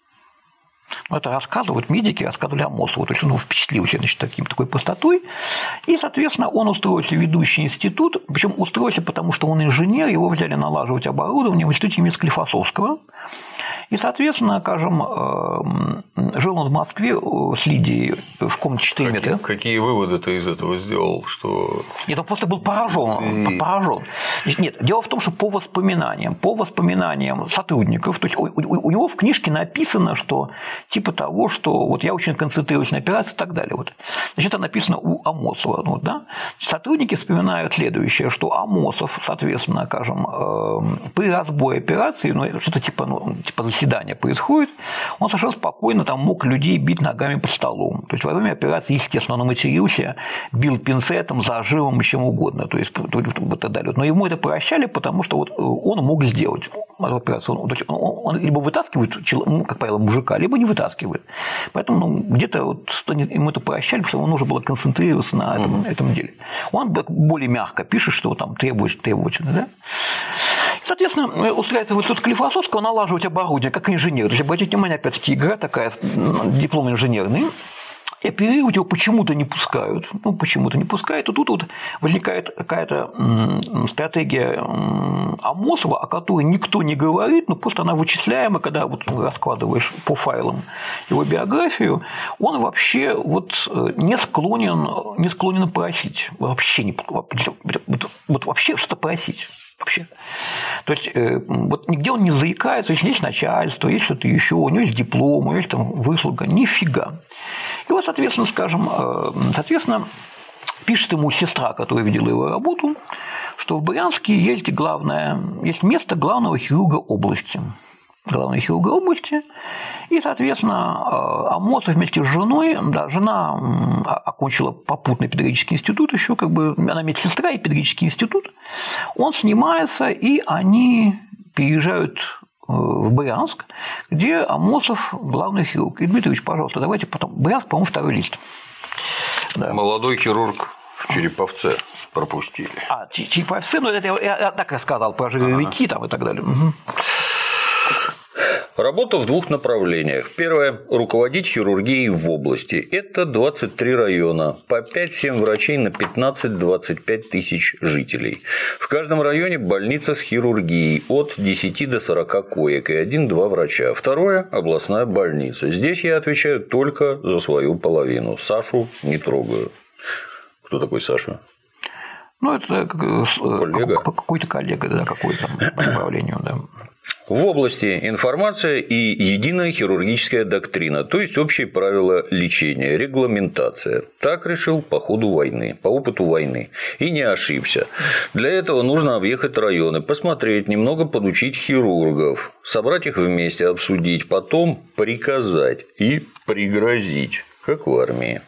Это рассказывают медики, рассказывали Амосову. То есть он его впечатлил, значит, такой простотой. И, соответственно, он устроился в ведущий институт. Причем устроился, потому что он инженер, его взяли налаживать оборудование в институте имени Склифосовского. И, соответственно, скажем, жил он в Москве с Лидией в комнате 4 метра.
Какие выводы ты из этого сделал? Что...
Нет, он просто был поражен. Нет, дело в том, что по воспоминаниям сотрудников, то есть у него в книжке написано, что типа того, что вот я очень концентрируюсь на операции и так далее. Вот. Значит, это написано у Амосова. Вот, да? Сотрудники вспоминают следующее, что Амосов, соответственно, скажем, при разбое операции, ну, что-то типа заседания происходит, он совершенно спокойно там мог людей бить ногами под столом. То есть во время операции, естественно, он матерился, бил пинцетом, зажимом и чем угодно. То есть, вот так далее. Но ему это прощали, потому что вот он мог сделать эту операцию. Он либо вытаскивает, как правило, мужика, либо не вытаскивает. Поэтому где-то вот ему это прощали, потому что ему нужно было концентрироваться на этом деле. Он более мягко пишет, что там требовательно. Да? Соответственно, устраивается в институт Склифосовского налаживать оборудование как инженер. То есть, обратите внимание, опять-таки, игра такая, диплом инженерный. И оперировать его почему-то не пускают. И тут вот возникает какая-то стратегия Амосова, о которой никто не говорит, но просто она вычисляема, когда вот раскладываешь по файлам его биографию, он вообще вот не склонен просить. Вообще что-то просить. Вообще. То есть, вот нигде он не заикается, есть начальство, есть что-то еще, у него есть диплом, у него есть там выслуга, нифига. И вот, соответственно, пишет ему сестра, которая видела его работу, что в Брянске есть место главного хирурга области. И, соответственно, Амосов вместе с женой, да, жена окончила попутный педагогический институт, еще как бы она медсестра и педагогический институт, он снимается, и они переезжают в Брянск, где Амосов главный хирург. И, Дмитриевич, пожалуйста, давайте потом. Брянск, по-моему, второй лист. Да.
Молодой хирург в Череповце пропустили.
Череповце, ну это я так рассказал про жировики там и так далее. Угу.
Работа в двух направлениях. Первое – руководить хирургией в области. Это 23 района, по 5-7 врачей на 15-25 тысяч жителей. В каждом районе больница с хирургией от 10 до 40 коек и 1-2 врача. Второе – областная больница. Здесь я отвечаю только за свою половину. Сашу не трогаю. Кто такой Саша?
Ну, это какой-то коллега, да, какой-то по направлению, да.
В области информация и единая хирургическая доктрина, то есть общие правила лечения, регламентация. Так решил по ходу войны, по опыту войны. И не ошибся. Для этого нужно объехать районы, посмотреть, немного подучить хирургов, собрать их вместе, обсудить, потом приказать и пригрозить, как в армии.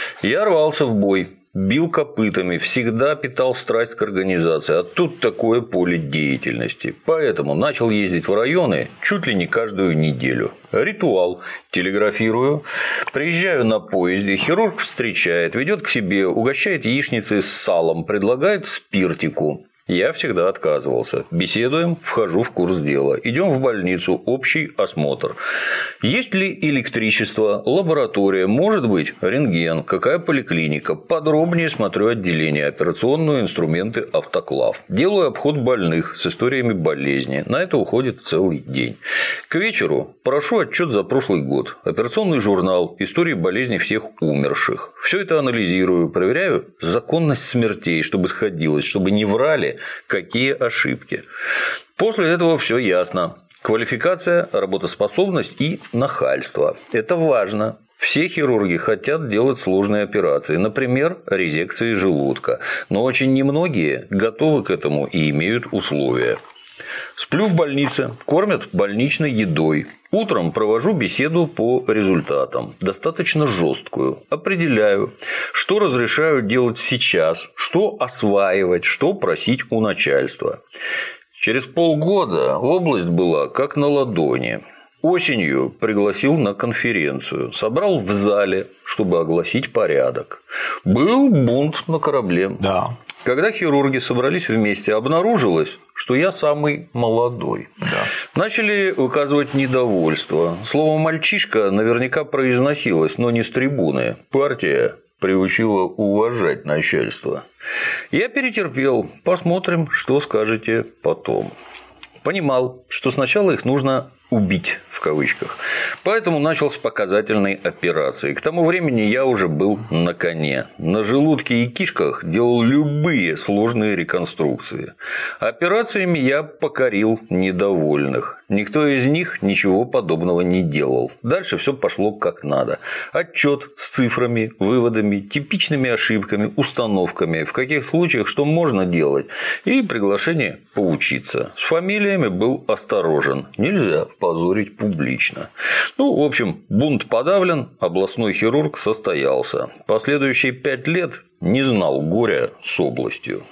Я рвался в бой. Бил копытами, всегда питал страсть к организации, а тут такое поле деятельности. Поэтому начал ездить в районы чуть ли не каждую неделю. Ритуал. Телеграфирую, приезжаю на поезде, хирург встречает, ведет к себе, угощает яичницей с салом, предлагает спиртику. Я всегда отказывался. Беседуем, вхожу в курс дела. Идем в больницу, общий осмотр. Есть ли электричество, лаборатория, может быть, рентген, какая поликлиника. Подробнее смотрю отделение, операционные инструменты, автоклав. Делаю обход больных с историями болезни. На это уходит целый день. К вечеру прошу отчет за прошлый год. Операционный журнал, истории болезни всех умерших. Все это анализирую, проверяю законность смертей, чтобы сходилось, чтобы не врали, какие ошибки. После этого все ясно. Квалификация, работоспособность и нахальство. Это важно. Все хирурги хотят делать сложные операции, например, резекции желудка. Но очень немногие готовы к этому и имеют условия. Сплю в больнице, кормят больничной едой. Утром провожу беседу по результатам, достаточно жесткую. Определяю, что разрешаю делать сейчас, что осваивать, что просить у начальства. Через полгода область была как на ладони. Осенью пригласил на конференцию, собрал в зале, чтобы огласить порядок. Был бунт на корабле.
Да.
Когда хирурги собрались вместе, обнаружилось, что я самый молодой.
Да.
Начали выказывать недовольство. Слово «мальчишка» наверняка произносилось, но не с трибуны. Партия приучила уважать начальство. Я перетерпел. Посмотрим, что скажете потом. Понимал, что сначала их нужно «убить» в кавычках. Поэтому начал с показательной операции. К тому времени я уже был на коне. На желудке и кишках делал любые сложные реконструкции. Операциями я покорил недовольных. Никто из них ничего подобного не делал. Дальше все пошло как надо. Отчет с цифрами, выводами, типичными ошибками, установками, в каких случаях что можно делать, и приглашение поучиться. С фамилиями был осторожен. Нельзя позорить публично. В общем, бунт подавлен, областной хирург состоялся. Последующие 5 лет не знал горя с областью.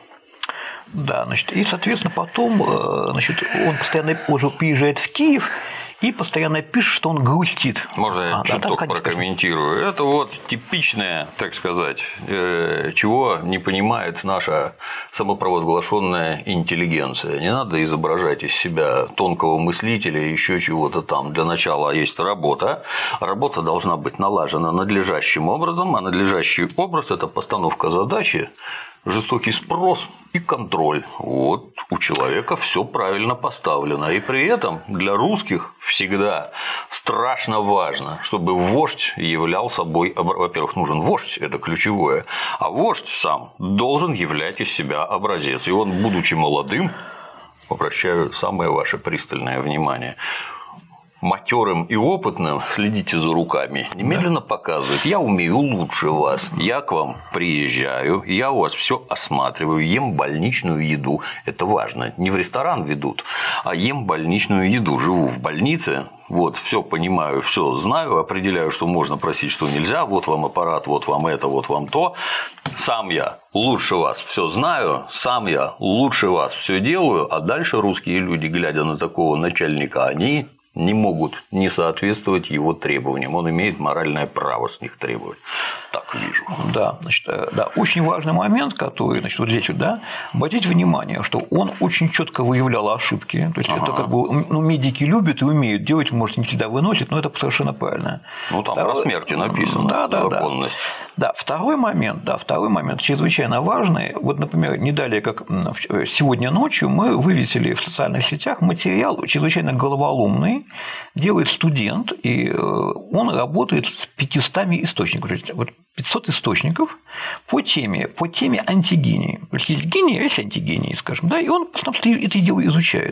Да, и, соответственно, потом он постоянно уже приезжает в Киев и постоянно пишет, что он грустит.
Можно я чуток прокомментирую? Это вот типичное, так сказать, чего не понимает наша самопровозглашенная интеллигенция. Не надо изображать из себя тонкого мыслителя и еще чего-то там. Для начала есть работа. Работа должна быть налажена надлежащим образом, а надлежащий образ – это постановка задачи, жестокий спрос и контроль. Вот у человека все правильно поставлено. И при этом для русских всегда страшно важно, чтобы вождь являл собой, во-первых, нужен вождь, это ключевое, а вождь сам должен являть из себя образец. И он, будучи молодым, обращаю самое ваше пристальное внимание, матерым и опытным, следите за руками, немедленно показывает: я умею лучше вас, я к вам приезжаю, я у вас все осматриваю, ем больничную еду. Это важно, не в ресторан ведут, а ем больничную еду, живу в больнице. Вот, все понимаю, все знаю, определяю, что можно просить, что нельзя. Вот вам аппарат, вот вам это, вот вам то. Сам я лучше вас все знаю, сам я лучше вас все делаю, а дальше русские люди, глядя на такого начальника, они не могут не соответствовать его требованиям. Он имеет моральное право с них требовать. Так вижу.
Да, очень важный момент, который, вот здесь вот, обратите внимание, что он очень четко выявлял ошибки. То есть это как бы, медики любят и умеют делать, может, не всегда выносят, но это совершенно правильно.
Там про смерти написано. Законность.
Да, второй момент чрезвычайно важный. Вот, например, не далее, как сегодня ночью, мы вывесили в социальных сетях материал чрезвычайно головоломный, делает студент, и он работает с 500 источников. Вот 500 источников по теме антигении. Есть гении, есть антигении, скажем, и он это дело изучает.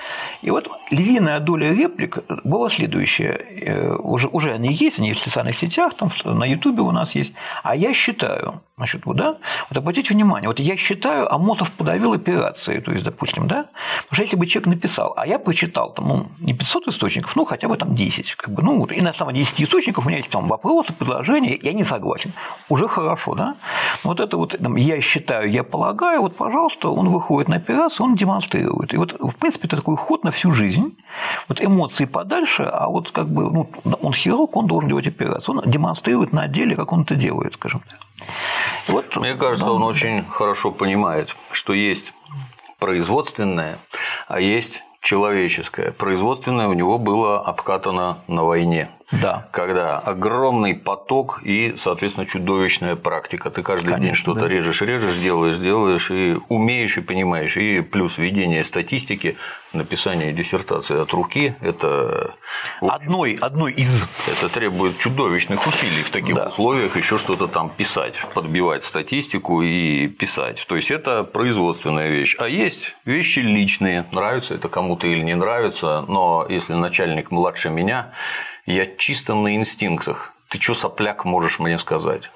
И вот львиная доля реплик была следующая. Уже они есть, они в социальных сетях, там, на Ютубе у нас есть. А я считаю, значит, вот, да, вот обратите внимание, вот я считаю, Амосов подавил операции, то есть, допустим, да, потому что если бы человек написал, а я прочитал там, ну, не 500 источников, ну, хотя бы там 10, как бы, ну, вот, и на самом 10 источников у меня есть там вопросы, предложения, я не согласен. Уже хорошо, да? Вот это вот я считаю, я полагаю, вот, пожалуйста, он выходит на операцию, он демонстрирует. И вот, в принципе, это такой ход на всю жизнь. Вот эмоции подальше, а вот как бы, ну, он хирург, он должен делать операцию. Он демонстрирует на деле, как он это делает, скажем так. Вот,
мне кажется, он очень хорошо понимает, что есть производственное, а есть человеческое. Производственное у него было обкатано на войне.
Да.
Когда огромный поток и, соответственно, чудовищная практика. Ты каждый день что-то режешь, делаешь, и умеешь, и понимаешь. И плюс ведение статистики, написание диссертации от руки – это…
Одной из…
Это требует чудовищных усилий в таких условиях еще что-то там писать, подбивать статистику и писать. То есть, это производственная вещь. А есть вещи личные. Нравится это кому-то или не нравится, но если начальник младше меня… Я чисто на инстинктах. Ты чё, сопляк, можешь мне сказать?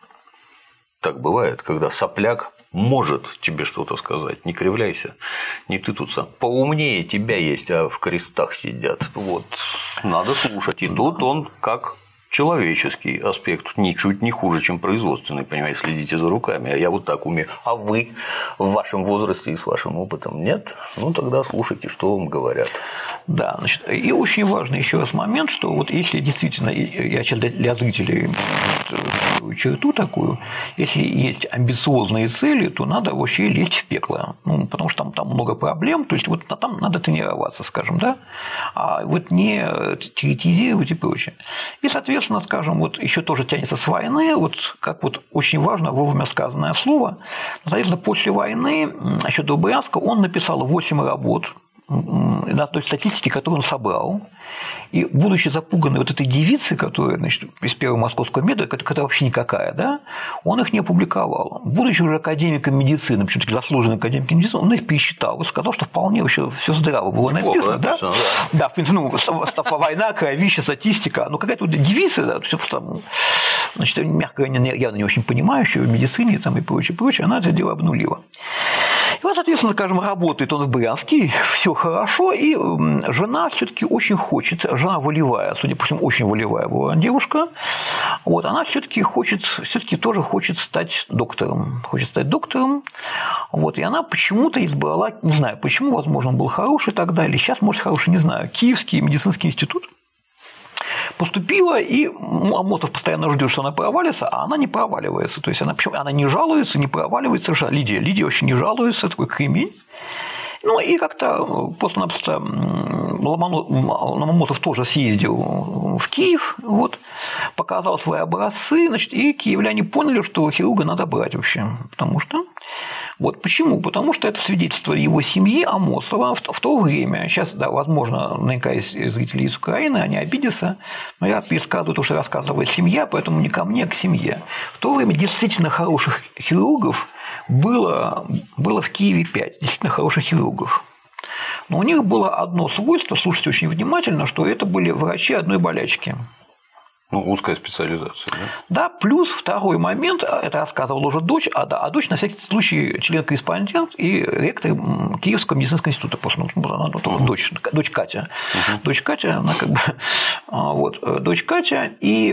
Так бывает, когда сопляк может тебе что-то сказать. Не кривляйся. Не ты тут сам. Поумнее тебя есть, а в крестах сидят. Вот. Надо слушать. И тут он как человеческий аспект. Ничуть не хуже, чем производственный. Понимаете, следите за руками. А я вот так умею. А вы в вашем возрасте и с вашим опытом нет? Ну, тогда слушайте, что вам говорят.
Да, значит, и очень важный еще раз момент, что вот если действительно, я сейчас для зрителей черту такую, если есть амбициозные цели, то надо вообще лезть в пекло, ну, потому что там много проблем, то есть вот там надо тренироваться, скажем, да, а вот не теоретизировать и прочее. И, соответственно, скажем, вот еще тоже тянется с войны, вот как вот очень важно вовремя сказанное слово, соответственно, после войны, еще до Брянска, он написал 8 работ на той статистике, которую он собрал. И, будучи запуганный вот этой девицей, которая, значит, из первого московского меда, которая вообще никакая, да, он их не опубликовал. Будучи уже академиком медицины, причем-таки заслуженным академиком медицины, он их пересчитал и сказал, что вполне вообще все здраво было написано. Да? Да, в принципе, ну, война, кровища, статистика, ну, какая-то вот девица, да, все там, значит, мягко говоря, явно не очень понимающая в медицине там, и прочее, она это дело обнулила. И вот, соответственно, скажем, работает он в Брянске, все хорошо, и жена все-таки очень хочет, жена волевая, судя по всему, очень волевая была девушка, вот, она все-таки тоже хочет стать доктором, вот, и она почему-то избрала, не знаю почему, возможно, он был хороший тогда, или сейчас, может, хороший, не знаю, Киевский медицинский институт. Поступила, и Амосов постоянно ждет, что она провалится, а она не проваливается. То есть она не жалуется, не проваливается совершенно. Лидия вообще не жалуется, такой кремень. Ну и как-то просто-напросто Ломоносов тоже съездил в Киев, вот, показал свои образцы, значит, и киевляне поняли, что хирурга надо брать вообще. Потому что… Вот почему? Потому что это свидетельство его семьи Амосова в то время. Сейчас, да, возможно, наверняка есть зрители из Украины, они обидятся, но я пересказываю то, что рассказывает семья, поэтому не ко мне, а к семье. В то время действительно хороших хирургов было в Киеве 5, действительно хороших хирургов. Но у них было одно свойство, слушайте очень внимательно, что это были врачи одной болячки.
Ну, узкая специализация, да? Да,
плюс второй момент, это рассказывала уже дочь, а дочь, на всякий случай, член-корреспондент и ректор Киевского медицинского института, просто она дочь Катя. Дочь Катя, она как бы… Вот, дочь Катя, и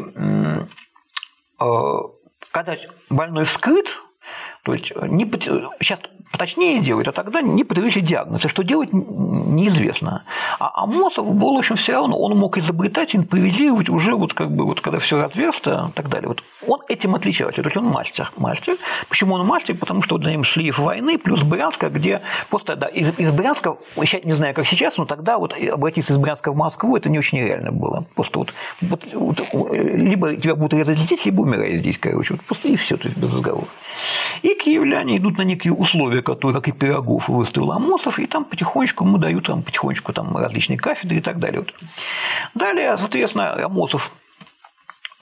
когда больной вскрыт, то есть сейчас поточнее делают, а тогда не подтвердили диагноз. И что делать, неизвестно. А Амосов был, в общем, все равно, он мог изобретать, импровизировать уже, вот, как бы, вот, когда все разверсто и так далее. Вот он этим отличался. То есть он мастер. Почему он мастер? Потому что вот за ним шлейф войны, плюс Брянска, где просто да, из Брянска, я не знаю, как сейчас, но тогда вот обратиться из Брянска в Москву это не очень реально было. Просто вот либо тебя будут резать здесь, либо умирать здесь, короче. Вот просто и все, то есть без разговора. И киевляне идут на некие условия, которые, как и Пирогов, выставил Амосов, и там потихонечку ему дают различные кафедры и так далее. Далее, соответственно, Амосов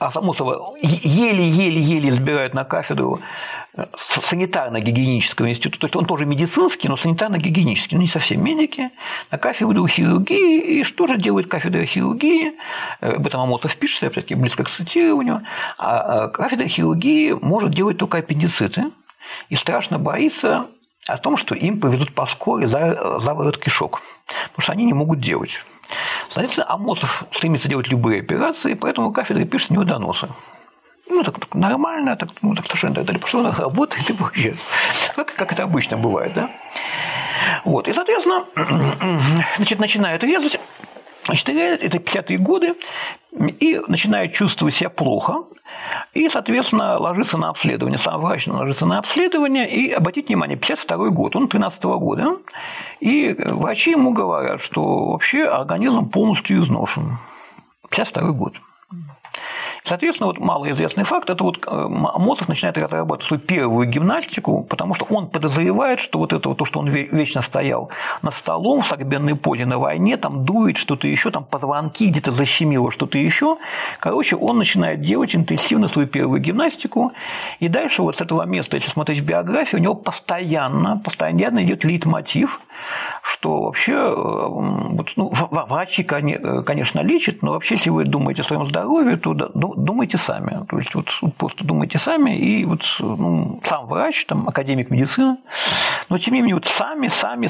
Амосова еле-еле избирают на кафедру санитарно-гигиенического института. То есть он тоже медицинский, но санитарно-гигиенический. Не совсем медики. На кафедру хирургии. И что же делает кафедра хирургии? Об этом Амосов пишет, опять-таки близко к цитированию. А кафедра хирургии может делать только аппендициты. И страшно боится о том, что им поведут по скорой заворот кишок. Потому что они не могут делать. Соответственно, Амосов стремится делать любые операции, поэтому кафедра пишет у него доносы. Так нормально, так совершенно так далее. Пошел на работу, и ты вообще. Как это обычно бывает, да? Вот. И, соответственно, начинает резать. Это 50-е годы, и начинает чувствовать себя плохо, и, соответственно, ложится на обследование. Сам врач ложится на обследование, и, обратите внимание, 52-й год, он 13-го года, и врачи ему говорят, что вообще организм полностью изношен. 52-й год. Соответственно, вот малоизвестный факт, это вот Амосов начинает разрабатывать свою первую гимнастику, потому что он подозревает, что вот это вот то, что он вечно стоял над столом в согбенной позе на войне, там дует что-то еще, там позвонки где-то защемило что-то еще. Короче, он начинает делать интенсивно свою первую гимнастику, и дальше вот с этого места, если смотреть биографию, у него постоянно идет лейтмотив, что вообще врачи, конечно, лечат, но вообще, если вы думаете о своем здоровье, то думайте сами. То есть, вот просто думайте сами, и вот сам врач, там, академик медицины, но тем не менее, вот сами.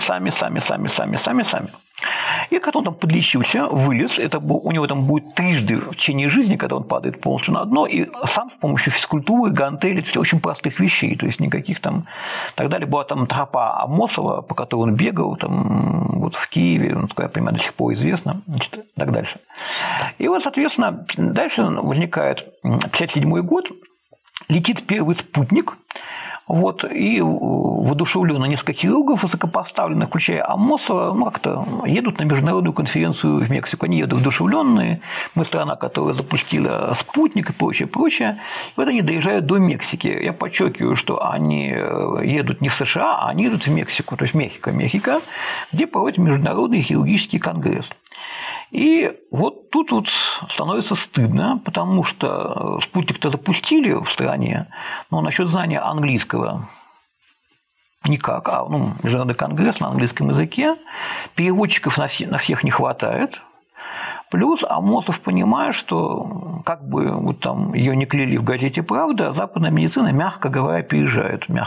И когда он там подлечился, вылез, у него там будет трижды в течение жизни, когда он падает полностью на дно, и сам с помощью физкультуры, гантелей, очень простых вещей, то есть никаких там. Так далее. Была там тропа Амосова, по которой он бегал там, вот в Киеве, такая примерно до сих пор известна, и так дальше. И вот, соответственно, дальше возникает 57-й год, летит первый спутник. Вот, и воодушевленно несколько хирургов высокопоставленных, включая Амосова, как-то едут на международную конференцию в Мексику. Они едут воодушевленные. Мы страна, которая запустила спутник и прочее. И вот они доезжают до Мексики. Я подчеркиваю, что они едут не в США, а они едут в Мексику, то есть Мехико, где проводят международный хирургический конгресс. И вот тут вот становится стыдно, потому что спутник-то запустили в стране, но насчет знания английского никак, международный конгресс на английском языке, переводчиков на всех не хватает. Плюс Амосов понимает, что как бы вот там ее не клеили в газете «Правда», западная медицина, мягко говоря, опережает. И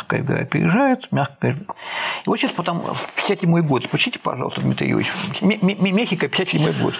вот сейчас потом 57-й год. Почитайте, пожалуйста, Дмитрий Юрьевич. Мехико, 57-й год.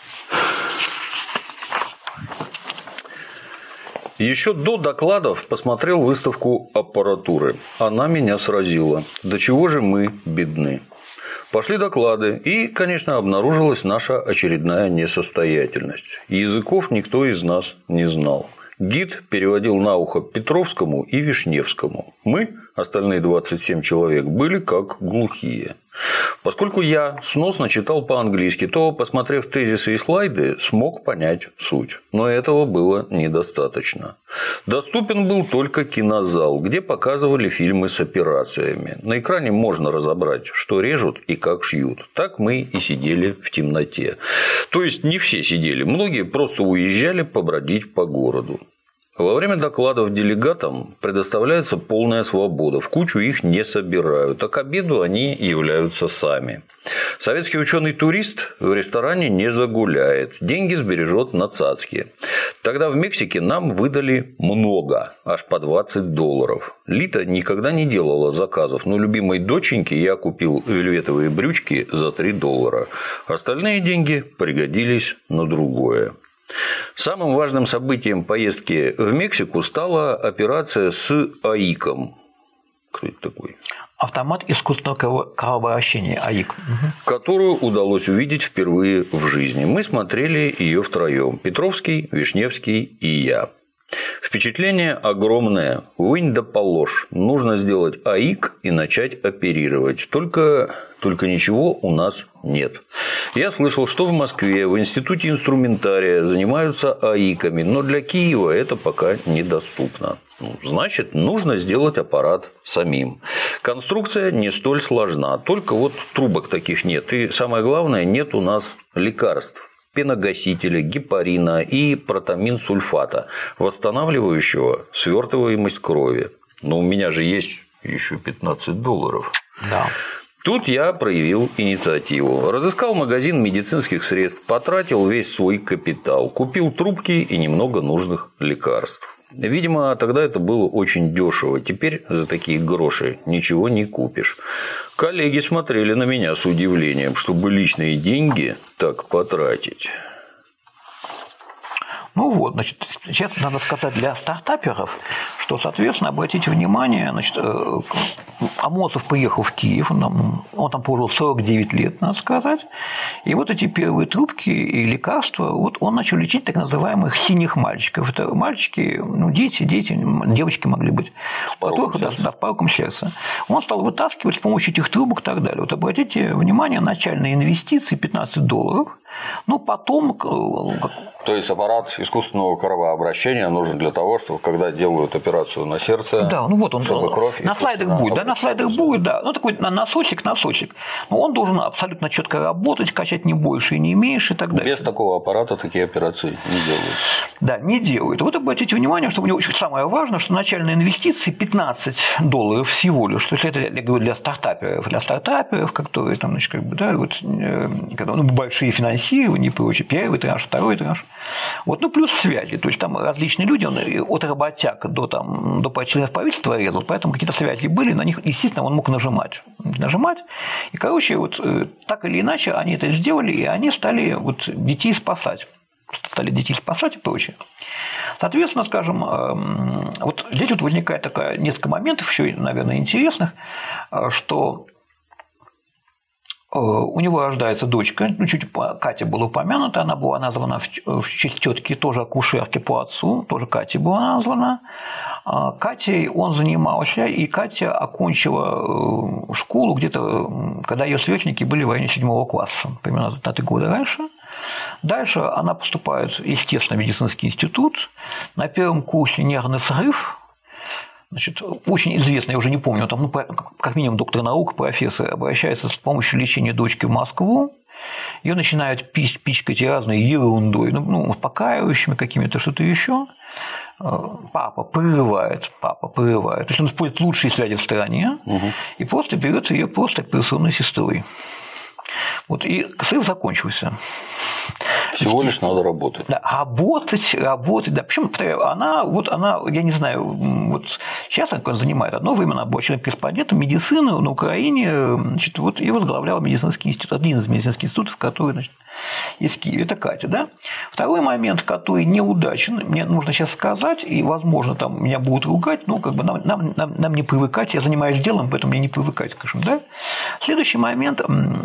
Еще до докладов посмотрел выставку аппаратуры. Она меня сразила. До чего же мы бедны. Пошли доклады, и, конечно, обнаружилась наша очередная несостоятельность. Языков никто из нас не знал. Гид переводил на ухо Петровскому и Вишневскому. Мы, остальные 27 человек, были как глухие. Поскольку я сносно читал по-английски, то, посмотрев тезисы и слайды, смог понять суть. Но этого было недостаточно. Доступен был только кинозал, где показывали фильмы с операциями. На экране можно разобрать, что режут и как шьют. Так мы и сидели в темноте. То есть не все сидели, многие просто уезжали побродить по городу. Во время докладов делегатам предоставляется полная свобода, в кучу их не собирают, а к обеду они являются сами. Советский ученый-турист в ресторане не загуляет, деньги сбережет на цацки. Тогда в Мексике нам выдали много, аж по $20. Лита никогда не делала заказов, но любимой доченьке я купил вельветовые брючки за $3. Остальные деньги пригодились на другое. Самым важным событием поездки в Мексику стала операция с АИКом. Кто это такой?
Автомат искусственного кровообращения, АИК.
Которую удалось увидеть впервые в жизни. Мы смотрели ее втроем. Петровский, Вишневский и я. Впечатление огромное. Вынь да положь. Нужно сделать АИК и начать оперировать. Только ничего у нас нет. Я слышал, что в Москве в Институте инструментария занимаются АИКами, но для Киева это пока недоступно. Значит, нужно сделать аппарат самим. Конструкция не столь сложна, только вот трубок таких нет. И самое главное, нет у нас лекарств. пеногасителя, гепарина и протамин-сульфата, восстанавливающего свертываемость крови. Но у меня же есть еще $15.
Да.
Тут я проявил инициативу. Разыскал магазин медицинских средств, потратил весь свой капитал, купил трубки и немного нужных лекарств. Видимо, тогда это было очень дешево. Теперь за такие гроши ничего не купишь. Коллеги смотрели на меня с удивлением, чтобы личные деньги так потратить.
Ну вот, значит, сейчас надо сказать для стартаперов, что, соответственно, обратите внимание, значит, Амосов приехал в Киев, он там прожил 49 лет, надо сказать, и вот эти первые трубки и лекарства, вот он начал лечить так называемых синих мальчиков. Это мальчики, ну, дети, девочки могли быть, с пороком сердца. Он стал вытаскивать с помощью этих трубок и так далее. Вот обратите внимание, начальные инвестиции $15. Ну, потом...
То есть аппарат искусственного кровообращения нужен для того, чтобы когда делают операцию на сердце,
да, ну вот он,
чтобы кровь...
На слайдах будет, да, на слайдах будет, да. Ну, такой насосик. Но он должен абсолютно четко работать, качать не больше и не меньше и так далее.
Без такого аппарата такие операции не делают. Да,
не делают. Вот обратите внимание, что у него самое важное, что начальные инвестиции $15 всего лишь. То есть это, я говорю, для стартаперов, которые там, значит, как бы, да, вот, большие финансирования и прочее, первый транш, второй транш. Вот, ну, плюс связи. То есть там различные люди, он от работяг до членов правительства резал, поэтому какие-то связи были, на них, естественно, он мог нажимать. И, короче, вот так или иначе они это сделали, и они стали вот детей спасать. И прочее. Соответственно, скажем, вот здесь вот возникает несколько моментов, еще, наверное, интересных, что у него рождается дочка, чуть Катя была упомянута, она была названа в честь тетки, тоже акушерки по отцу, тоже Катя была названа. Катей он занимался, и Катя окончила школу где-то, когда ее сверстники были в районе 7 класса, примерно на 3 года раньше. Дальше она поступает, естественно, в медицинский институт. На первом курсе нервный срыв. Значит, очень известно, я уже не помню, там, как минимум доктор наук, профессор, обращается с помощью лечения дочки в Москву. Ее начинают пичкать разной ерундой, успокаивающими какими-то, что-то еще. Папа прерывает. То есть он использует лучшие связи в стране и просто берет ее просто операционной сестрой. Вот, и срыв закончился.
Всего лишь надо работать.
Да, работать, да. Причем она, я не знаю, вот сейчас она занимает одно время, она была член-корреспондентом медицины на Украине, значит, вот, и возглавляла медицинский институт, один из медицинских институтов, который, значит, есть в Киеве, это Катя, да. Второй момент, который неудачен, мне нужно сейчас сказать, и, возможно, там меня будут ругать, но как бы нам не привыкать, я занимаюсь делом, поэтому мне не привыкать, скажем, да. Следующий момент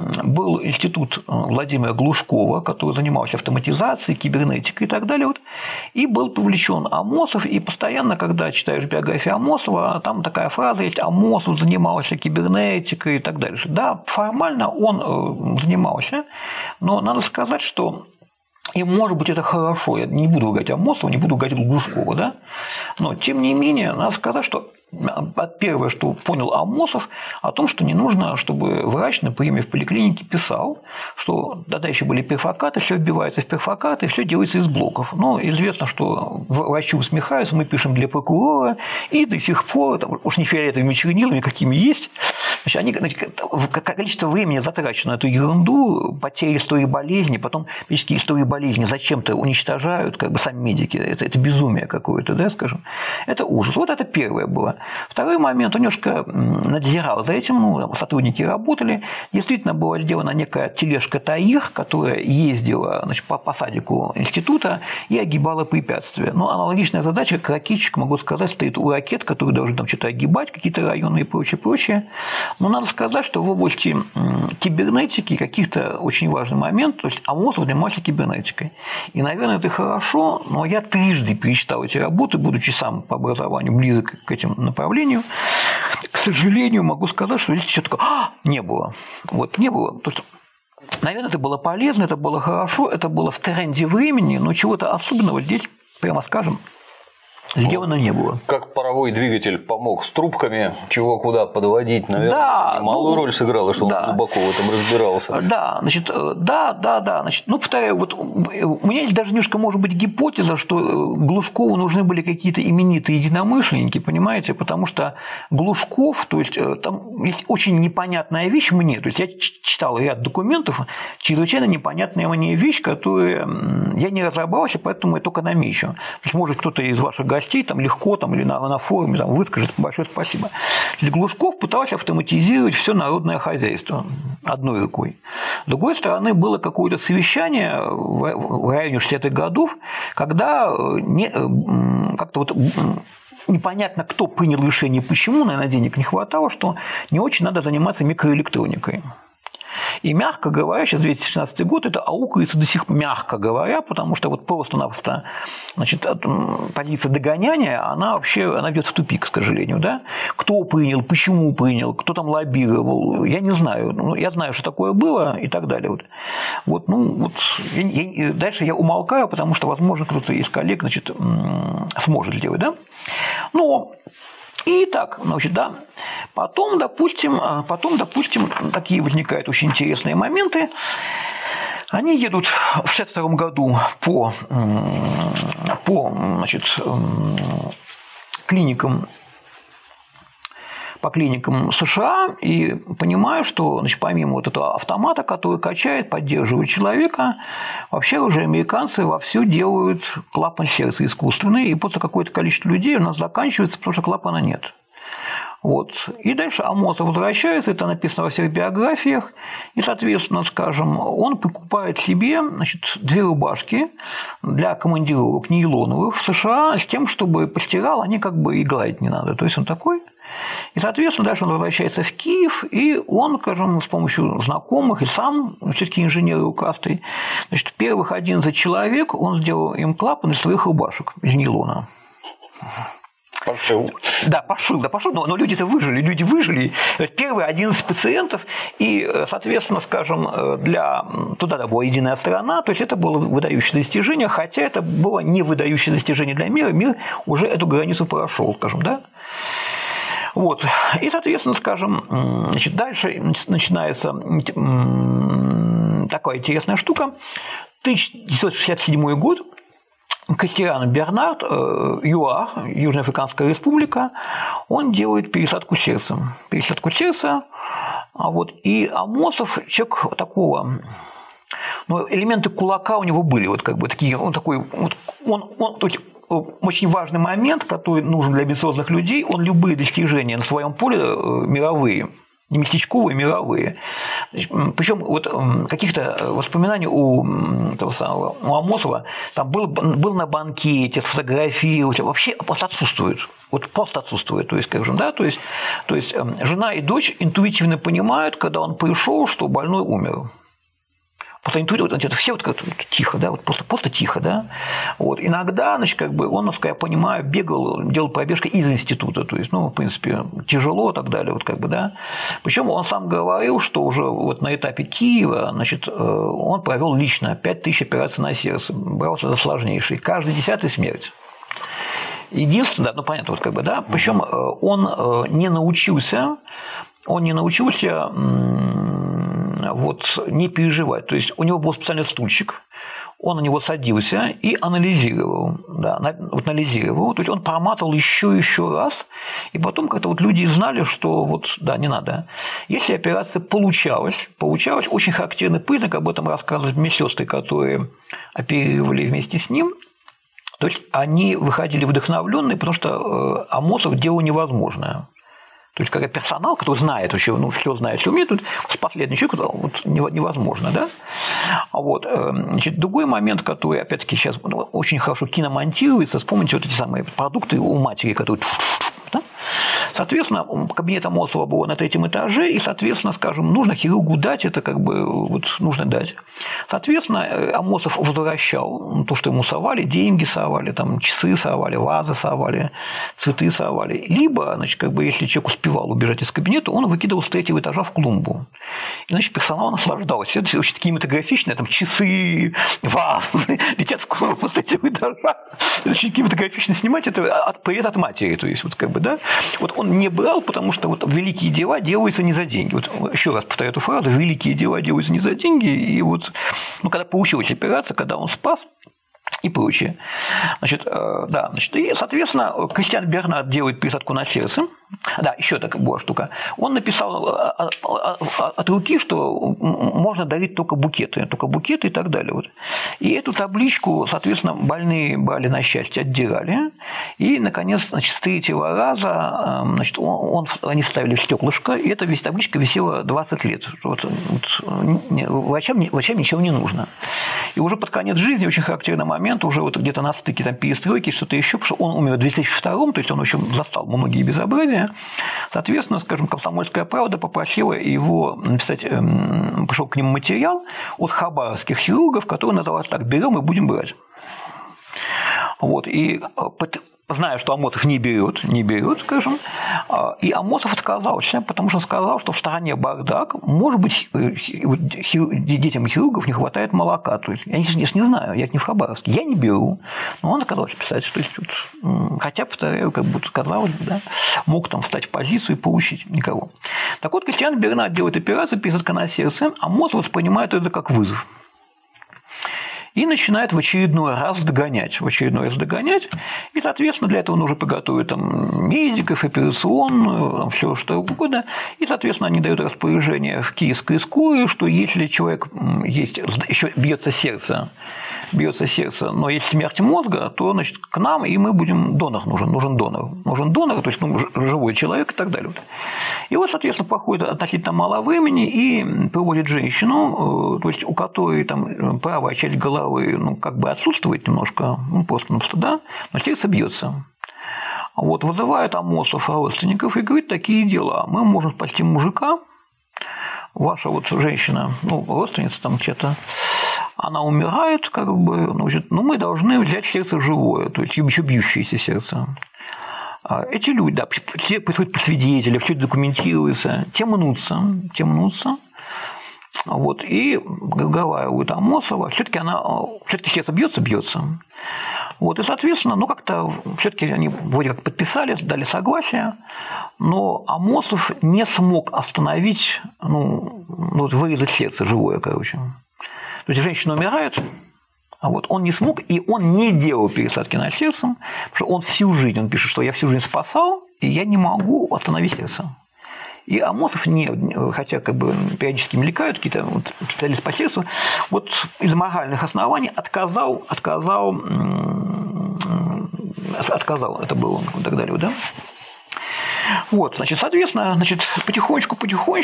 был институт Владимира Глушкова, который занимался автоматизацией, кибернетикой и так далее, вот, и был привлечен Амосов, и постоянно, когда читаешь биографию Амосова, там такая фраза есть: Амосов занимался кибернетикой и так далее. Да, формально он занимался, но надо сказать, что и, может быть, это хорошо. Я не буду говорить Амосова, не буду говорить Глушкова, да? Но, тем не менее, надо сказать, что первое, что понял Амосов, о том, что не нужно, чтобы врач на приеме в поликлинике писал, что тогда еще были перфокаты, все вбивается в перфокаты, все делается из блоков. Но известно, что врачи усмехаются, мы пишем для прокурора, и до сих пор, там, уж не фиолетовыми чернилами, какими есть, значит, количество времени затрачено на эту ерунду, потери истории болезни, потом физические истории болезни зачем-то уничтожают, как бы сами медики, это безумие какое-то, да, скажем, это ужас. Вот это первое было. Второй момент, он немножко надзирал за этим, сотрудники работали. Действительно была сделана некая тележка ТАИР, которая ездила, значит, по садику института и огибала препятствия. Но аналогичная задача, как ракетчик, могу сказать, стоит у ракет, которые должны там что-то огибать, какие-то районы и прочее. Но надо сказать, что в области кибернетики каких-то очень важный момент, то есть Амосов занимался кибернетикой. И, наверное, это хорошо, но я трижды перечитал эти работы, будучи сам по образованию близок к этим направлению. К сожалению, могу сказать, что здесь что-то такое не было. Вот, не было. То есть, наверное, это было полезно, это было хорошо, это было в тренде времени, но чего-то особенного здесь, прямо скажем, сделано не было.
Как паровой двигатель помог с трубками, чего куда подводить, наверное,
да,
немалую роль сыграло, что он глубоко в этом разбирался.
Да, значит, значит, повторяю, вот у меня есть даже немножко, может быть, гипотеза, что Глушкову нужны были какие-то именитые единомышленники, понимаете, потому что Глушков, то есть там есть очень непонятная вещь мне, то есть я читал ряд документов, чрезвычайно непонятная мне вещь, которую я не разобрался, поэтому я только намечу. То есть, может, кто-то из ваших гостей там легко там, или на форуме там, выскажет, большое спасибо. Глушков пытался автоматизировать все народное хозяйство одной рукой. С другой стороны, было какое-то совещание в районе 60-х годов, когда как-то вот непонятно, кто принял решение, почему, наверное, денег не хватало, что не очень надо заниматься микроэлектроникой. И, мягко говоря, сейчас 2016 год, это аукается до сих пор, мягко говоря, потому что вот просто-напросто, значит, позиция догоняния, она вообще идет в тупик, к сожалению. Да? Кто принял, почему принял, кто там лоббировал, я не знаю. Я знаю, что такое было и так далее. Дальше я умолкаю, потому что, возможно, кто-то из коллег, значит, сможет сделать. Да? Но... И так, значит, да. Потом, допустим, такие возникают очень интересные моменты. Они едут в 1962 году по клиникам США и понимаю, что, значит, помимо вот этого автомата, который качает, поддерживает человека, вообще уже американцы вовсю делают клапан сердца искусственный, и просто какое-то количество людей у нас заканчивается, потому что клапана нет. Вот. И дальше Амосов возвращается, это написано во всех биографиях, и, соответственно, скажем, он покупает себе, значит, 2 рубашки для командировок нейлоновых в США с тем, чтобы постирал, они как бы и гладить не надо. То есть он такой. И, соответственно, дальше он возвращается в Киев, и он, скажем, с помощью знакомых и сам, все-таки инженер рукастый, значит, первых 11 человек он сделал им клапан из своих рубашек, из нейлона.
Пошил.
Да, пошил, но люди-то выжили. Первые 11 пациентов, и, соответственно, скажем, туда была единая страна, то есть это было выдающее достижение, хотя это было не выдающее достижение для мира, мир уже эту границу прошел, скажем, да. Вот. И, соответственно, скажем, значит, дальше начинается такая интересная штука. 1967 год. Кристиан Бернард, ЮАР, Южноафриканская республика, он делает пересадку сердца. И Амосов, человек такого, элементы кулака у него были, вот как бы такие, он такой, то есть, очень важный момент, который нужен для амбициозных людей, он любые достижения на своем поле мировые, не местечковые, мировые. Причем вот каких-то воспоминаний у Амосова там был на банкете, сфотографировался, вообще просто отсутствует. Вот просто отсутствует. То есть, скажем, да, то есть жена и дочь интуитивно понимают, когда он пришел, что больной умер. Просто интуитивно, все вот как-то тихо, да, вот просто тихо, да. Вот. Иногда, значит, как бы он, насколько я понимаю, бегал, делал пробежки из института, то есть, в принципе, тяжело и так далее, вот как бы, да. Причем он сам говорил, что уже вот на этапе Киева, значит, он провел лично 5000 операций на сердце, брался за сложнейшие, каждый 10-й смерть. Единственное, понятно, вот как бы, да, причем он не научился не переживать. То есть у него был специальный стульчик, он на него садился и анализировал. Да, анализировал. То есть он проматывал еще раз, и потом как-то вот люди знали, что не надо. Если операция получалась, очень характерный признак, об этом рассказывают медсестры, которые оперировали вместе с ним. То есть они выходили вдохновленные, потому что Амосов делал невозможное. То есть, когда персонал, который знает вообще, все знает, все умеет, тут с последним человеком невозможно, да? Значит, другой момент, который, опять-таки, сейчас очень хорошо киномонтируется, вспомните вот эти самые продукты у матери, которые... Да? Соответственно, кабинет Амосова был на 3-м этаже, и, соответственно, скажем, нужно хирургу дать, это как бы вот нужно дать. Соответственно, Амосов возвращал то, что ему совали, деньги совали, там, часы совали, вазы совали, цветы совали. Либо, значит, как бы, если человек успевал убежать из кабинета, он выкидывал с 3-го этажа в клумбу. И, значит, персонал наслаждался. Это очень кинематографичное, там, часы, вазы летят в клумбу с 3-го этажа. Это очень кинематографично снимать, это привет от матери, то есть, вот, как бы, да. Вот он не брал, потому что вот великие дела делаются не за деньги. Вот еще раз повторяю эту фразу: великие дела делаются не за деньги. И вот, ну, когда получилась операция, когда он спас и прочее. Значит, да, значит, и, соответственно, Кристиан Бернард делает пересадку на сердце. Да, еще такая была штука. Он написал от руки, что можно дарить только букеты и так далее. Вот. И эту табличку, соответственно, больные брали на счастье, отдирали. И, наконец, значит, с 3-го раза, значит, они вставили в стеклышко, и эта табличка висела 20 лет. Вот, врачам ничего не нужно. И уже под конец жизни, очень характерный момент, уже вот где-то на стыке там, перестройки, что-то еще, потому что он умер в 2002-м, то есть он, в общем, застал многие безобразия. Соответственно, скажем, «Комсомольская правда» попросила его написать, пришел к нему материал от хабаровских хирургов, который назывался так: «Берем и будем брать». Вот, и зная, что Амосов не берет, скажем, и Амосов отказался, потому что сказал, что в стране бардак, может быть, детям хирургов не хватает молока. То есть, я не знаю, я не в Хабаровске, я не беру, но он отказался писать. То есть, вот, хотя, повторяю, как будто, казалось бы, да, мог там встать в позицию и получить никого. Так вот, Кристиан Бернард делает операцию, пересадка на сердце, Амосов воспринимает это как вызов. И начинает в очередной раз догонять. И, соответственно, для этого нужно подготовить там медиков, операционную, там, все что угодно. И, соответственно, они дают распоряжение в Киевской СКОРе, что если человек есть, еще бьется сердце, но есть смерть мозга, то, значит, к нам, и мы будем, нужен донор, то есть, ну, живой человек и так далее. И вот, соответственно, проходит относительно мало времени, и приводит женщину, то есть, у которой там правая часть головы, ну, как бы отсутствует немножко, ну, просто-напросто, да, но сердце бьется. Вот, вызывает Амосов родственников и говорит: такие дела, мы можем спасти мужика, ваша вот женщина, ну, родственница там что-то, она умирает, как бы, ну, мы должны взять сердце живое, то есть еще бьющееся сердце. Эти люди, да, все приходят по свидетелям, все это документируется, те мнутся. Вот, и уговаривают Амосова, все-таки сердце бьется. Вот, и, соответственно, ну, как-то все-таки они вроде как подписали, дали согласие, но Амосов не смог остановить, ну вырезать сердце живое, короче. То есть женщина умирает, а вот он не смог, и он не делал пересадки на сердце, потому что он всю жизнь, он пишет, что я всю жизнь спасал, и я не могу остановить сердце. И Амосов, хотя как бы периодически мелькают какие-то вот, специалисты по сердцу, вот из моральных оснований отказал, это было и так далее, да. Вот, значит, соответственно, потихонечку,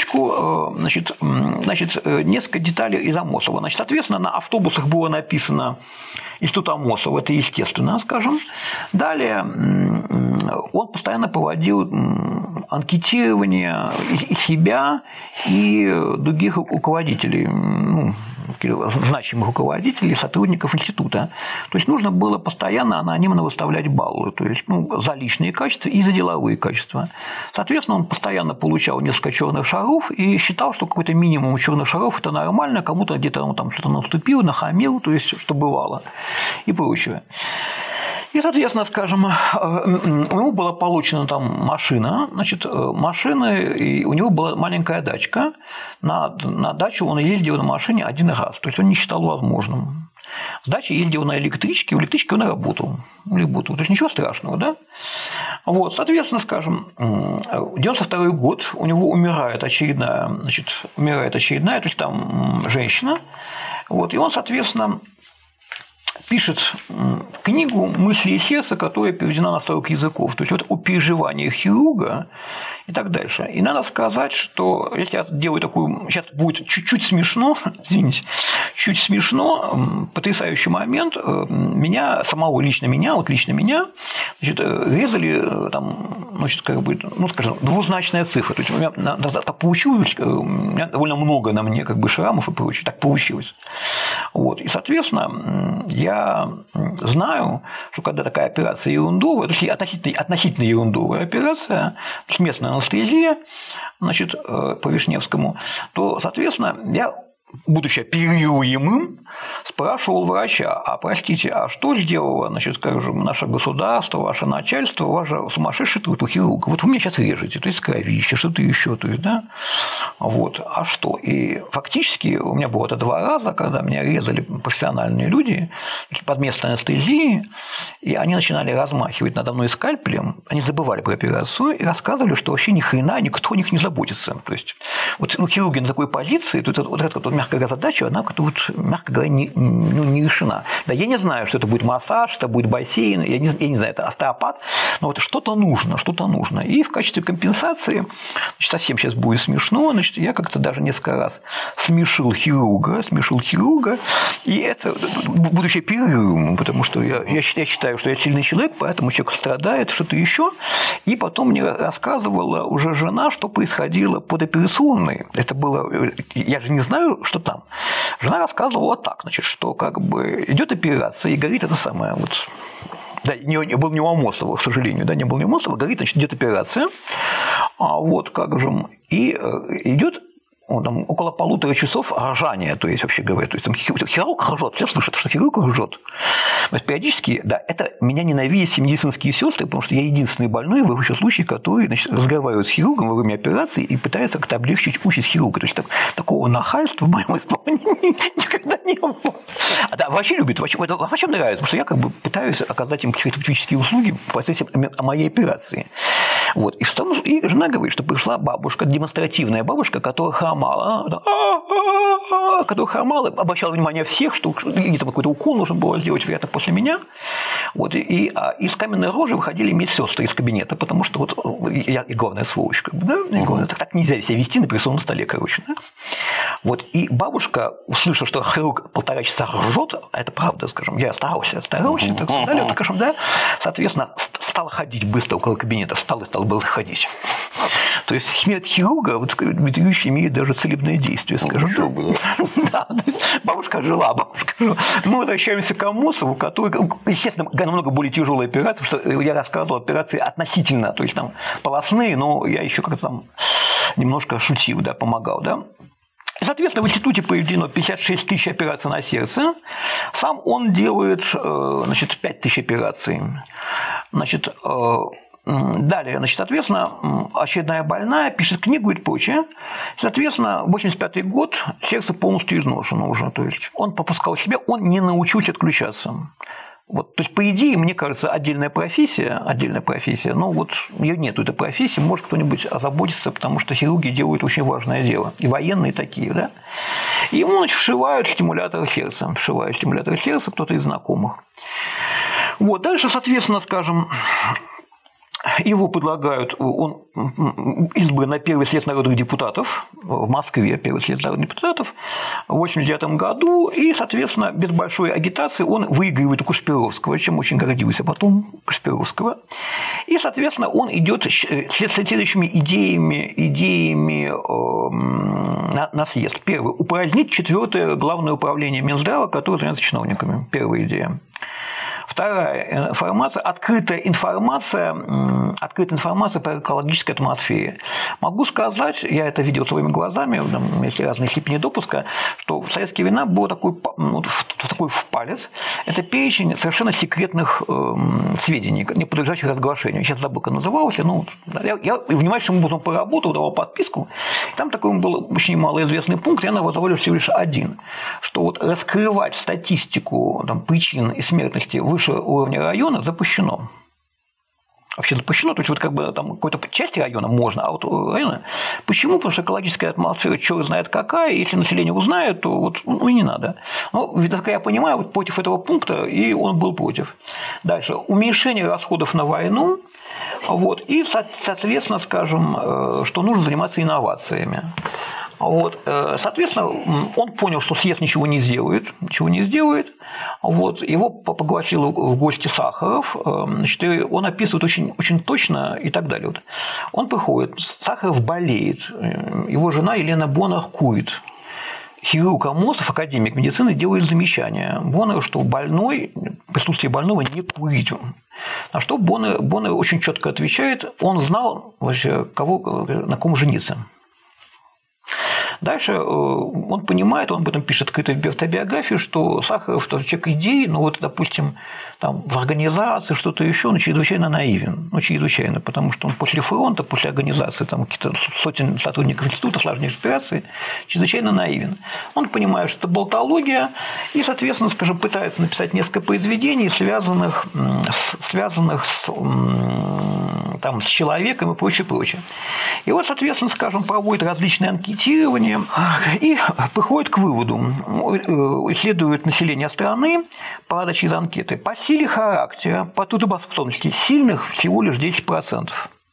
несколько деталей из Амосова. Значит, соответственно, на автобусах было написано «Институт Амосова», это естественно, скажем. Далее он постоянно проводил анкетирование и себя, и других руководителей, ну, значимых руководителей, сотрудников института. То есть нужно было постоянно анонимно выставлять баллы, то есть, ну, за личные качества и за деловые качества. Соответственно, он постоянно получал несколько черных шаров и считал, что какой-то минимум черных шаров – это нормально, кому-то где-то он там что-то наступил, нахамил, то есть, что бывало, и прочее. И, соответственно, скажем, у него была получена там машина, и у него была маленькая дачка. На дачу он ездил на машине один раз, то есть он не считал возможным. С дачи ездил на электричке, в электричке он работал. То есть ничего страшного, да? Вот, соответственно, скажем, 92-й год, у него умирает очередная, то есть там женщина, вот, и он, соответственно, пишет книгу «Мысли и сердце», которая переведена на 40 языков. То есть вот о переживаниях хирурга и так дальше. И надо сказать, что если я делаю такую... Сейчас будет чуть-чуть смешно, извините, чуть смешно, потрясающий момент. Меня, самого лично меня, значит, резали там, значит, как бы, ну, скажем, двузначная цифра. То есть у меня так получилось, у меня довольно много на мне как бы шрамов и прочее. Так получилось. Вот. И, соответственно, я знаю, что когда такая операция ерундовая, то есть относительно ерундовая операция, то есть местная анестезия, значит, по Вишневскому, то, соответственно, я, будучи оперируемым, спрашивал врача: а простите, а что сделало, значит, скажем, наше государство, ваше начальство, ваше сумасшедший труд у хирурга? Вот вы меня сейчас режете, то есть кровище, что-то еще, то есть, да? Вот, а что? И фактически у меня было это 2 раза, когда меня резали профессиональные люди под местной анестезией, и они начинали размахивать надо мной скальпелем, они забывали про операцию и рассказывали, что вообще ни хрена никто о них не заботится. То есть, вот, ну, хирурги на такой позиции, тут вот эта вот, мягко говоря, задача, она как-то вот, мягко говоря, не решена. Да, я не знаю, что это будет массаж, что будет бассейн, я не знаю, это остеопат, но вот что-то нужно. И в качестве компенсации, значит, совсем сейчас будет смешно, значит, я как-то даже несколько раз смешил хирурга, и это, будучи оперируемым, потому что я считаю, что я сильный человек, поэтому человек страдает, что-то еще, и потом мне рассказывала уже жена, что происходило подоперационной. Это было, я же не знаю, что там. Жена рассказывала так, значит, что как бы идет операция, и горит это самое вот. Да, не был не у Амосова, к сожалению, да, не был не у Амосова, горит, значит, идет операция, вот как же, и идет там, около 1,5 часов ржания, то есть, вообще говоря, то есть, там, хирург ржет, все слышат, что хирург ржет. То есть, периодически, да, это меня ненавидят все медицинские сестры, потому что я единственный больной в их случае, который, значит, разговаривает с хирургом во время операции и пытается как-то облегчить участь хирурга. То есть, такого нахальства в моем исполнении никогда не было. А да, врачи любят, врачам нравится, потому что я как бы пытаюсь оказать им терапевтические услуги в процессе моей операции. Вот. И жена говорит, что пришла бабушка, демонстративная бабушка, которая хромала, обращала внимание всех, что где-то какой-то укол нужно было сделать, вероятно, после меня. Вот. И из каменной рожи выходили медсестры из кабинета, потому что вот я и главная сволочь, как бы, да? Так нельзя себя вести на операционном столе, короче. Да? Вот. И бабушка, услышав, что хирург 1,5 часа ржет, а это правда, скажем, я старался, так далее, вот, скажем, да, соответственно, стала ходить быстро около кабинета, стал было ходить. То есть смерть хирурга вот, имеет даже целебное действие, скажем. Да, то есть бабушка жила. Мы возвращаемся к Амосову, который, естественно, намного более тяжелая операция, потому что я рассказывал операции относительно, то есть там полостные, но я еще как-то там немножко шутил, да, помогал, да. И, соответственно, в институте проведено 56 тысяч операций на сердце. Сам он делает, значит, 5 тысяч операций. Значит, далее, значит, соответственно, очередная больная, пишет книгу и прочее. Соответственно, 85-й год, сердце полностью изношено уже. То есть он попускал себя, он не научился отключаться. Вот, то есть, по идее, мне кажется, отдельная профессия, но вот ее нету, этой профессии, может кто-нибудь озаботиться, потому что хирурги делают очень важное дело, и военные такие, да. И ему, значит, вшивают стимуляторы сердца, кто-то из знакомых. Вот, дальше, соответственно, скажем, его предлагают, он избран на первый съезд народных депутатов в Москве, первый съезд народных депутатов в 1989 году, и, соответственно, без большой агитации он выигрывает у Кашпировского, чем очень гордился потом Кашпировского. И, соответственно, он идет следующими идеями на съезд. Первый – упразднить 4-е главное управление Минздрава, которое занимается чиновниками. Первая идея. Вторая информация, открытая информация по экологической атмосфере. Могу сказать, я это видел своими глазами, если разные степени допуска, что в советские времена был такой палец. Это перечень совершенно секретных сведений, не подлежащих разглашению. Сейчас забыл, как называлось. Я внимательным образом поработал, давал подписку. Там такой был очень малоизвестный пункт, я назвал всего лишь один, что вот раскрывать статистику причин и смертности выше уровня района запрещено. вообще запрещено. То есть, вот как бы там какой-то части района можно, а вот района... Почему? Потому что экологическая атмосфера черт знает какая, если население узнает, то вот, ну, и не надо. Но, насколько я понимаю, вот против этого пункта, и он был против. Дальше. Уменьшение расходов на войну, вот, и, соответственно, скажем, что нужно заниматься инновациями. Вот. Соответственно, он понял, что съезд ничего не сделает. Вот. Его пригласил в гости Сахаров, значит, и он описывает очень, очень точно и так далее. Вот. Он приходит, Сахаров болеет, его жена Елена Боннер курит. Хирург Амосов, академик медицины, делает замечание Боннеру, что больной, в присутствии больного не курить. На что Боннер очень четко отвечает, он знал вообще, на ком жениться. Дальше он понимает, он об этом пишет открыто в автобиографии, что Сахаров – человек идей, но вот, допустим, там, в организации, что-то еще, он чрезвычайно наивен. Ну, чрезвычайно, потому что он после фронта, после организации там, каких-то сотен сотрудников института, сложнейших операций, чрезвычайно наивен. Он понимает, что это болтология, и, соответственно, скажем, пытается написать несколько произведений, связанных с человеком и прочее. И вот, соответственно, скажем, проводит различные анкетирования и приходит к выводу, исследует население страны, правда, через анкеты. По силе характера, по трудоспособности сильных всего лишь 10%.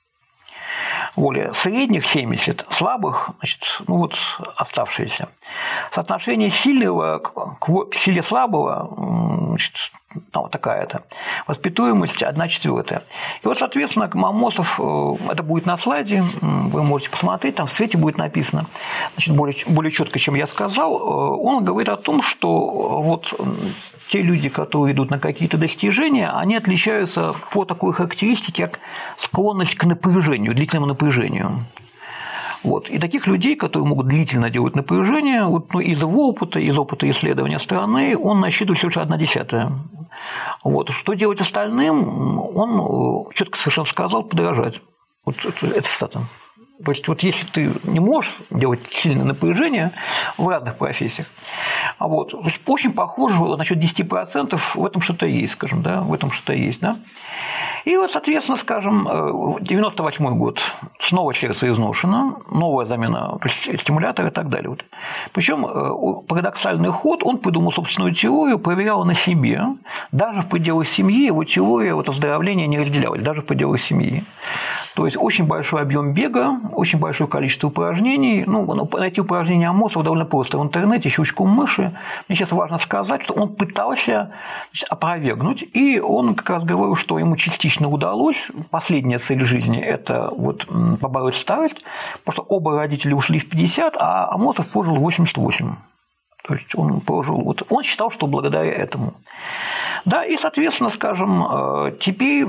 Более средних 70%, слабых, значит, ну вот оставшиеся. Соотношение сильного к силе слабого, значит, вот такая-то. Воспитуемость 1/4. И вот, соответственно, Амосов, это будет на слайде, вы можете посмотреть, там в цвете будет написано, значит, более четко, чем я сказал, он говорит о том, что вот те люди, которые идут на какие-то достижения, они отличаются по такой характеристике, как склонность к напряжению, длительному напряжению. Вот. И таких людей, которые могут длительно делать напряжение, вот, ну, из опыта исследования страны, он насчитывает всего лишь 1/10. Вот. Что делать остальным, он четко совершенно сказал, подорожать. Вот это цитата. То есть, вот если ты не можешь делать сильное напряжение в разных профессиях, вот, то есть, очень похоже насчет 10%, в этом что-то есть, скажем, да, в этом что-то есть, да. И вот, соответственно, скажем, 98 год, снова сердце изношено, новая замена стимулятора и так далее. Вот. Причем парадоксальный ход, он придумал собственную теорию, проверял на себе, даже в пределах семьи его теория вот, оздоровления не разделялась, даже в пределах семьи. То есть, очень большой объем бега, очень большое количество упражнений. Ну, найти упражнения Амосова довольно просто в интернете, щелчком мыши. Мне сейчас важно сказать, что он пытался опровергнуть, и он как раз говорил, что ему частично удалось. Последняя цель жизни – это вот побороть старость, потому что оба родителя ушли в 50, а Амосов прожил 88. То есть он прожил, вот он считал, что благодаря этому. Да, и, соответственно, скажем, теперь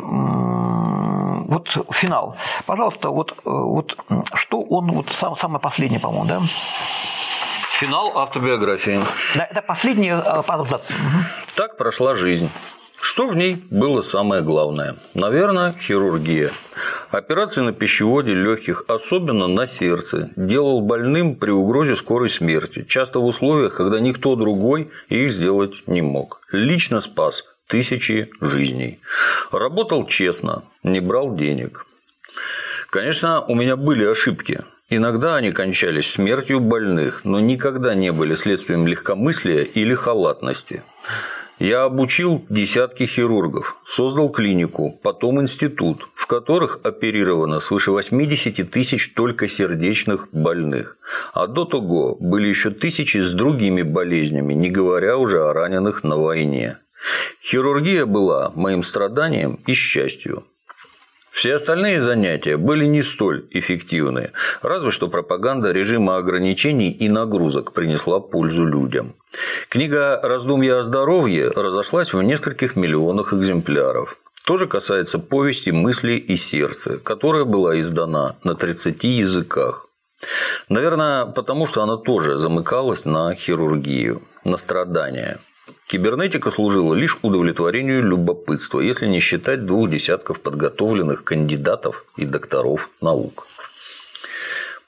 вот финал. Пожалуйста, вот что он, вот самое последнее, по-моему, да?
Финал автобиографии.
Да, это последний абзац.
Так прошла жизнь. Что в ней было самое главное? Наверное, хирургия. Операции на пищеводе, легких, особенно на сердце, делал больным при угрозе скорой смерти, часто в условиях, когда никто другой их сделать не мог. Лично спас тысячи жизней. Работал честно, не брал денег. Конечно, у меня были ошибки. Иногда они кончались смертью больных, но никогда не были следствием легкомыслия или халатности. Я обучил десятки хирургов, создал клинику, потом институт, в которых оперировано свыше 80 тысяч только сердечных больных. А до того были еще тысячи с другими болезнями, не говоря уже о раненых на войне. Хирургия была моим страданием и счастью. Все остальные занятия были не столь эффективны, разве что пропаганда режима ограничений и нагрузок принесла пользу людям. Книга «Раздумья о здоровье» разошлась в нескольких миллионах экземпляров. То же касается повести «Мысли и сердце», которая была издана на 30 языках. Наверное, потому что она тоже замыкалась на хирургию, на страдания. Кибернетика служила лишь удовлетворению любопытства, если не считать 2 десятков подготовленных кандидатов и докторов наук.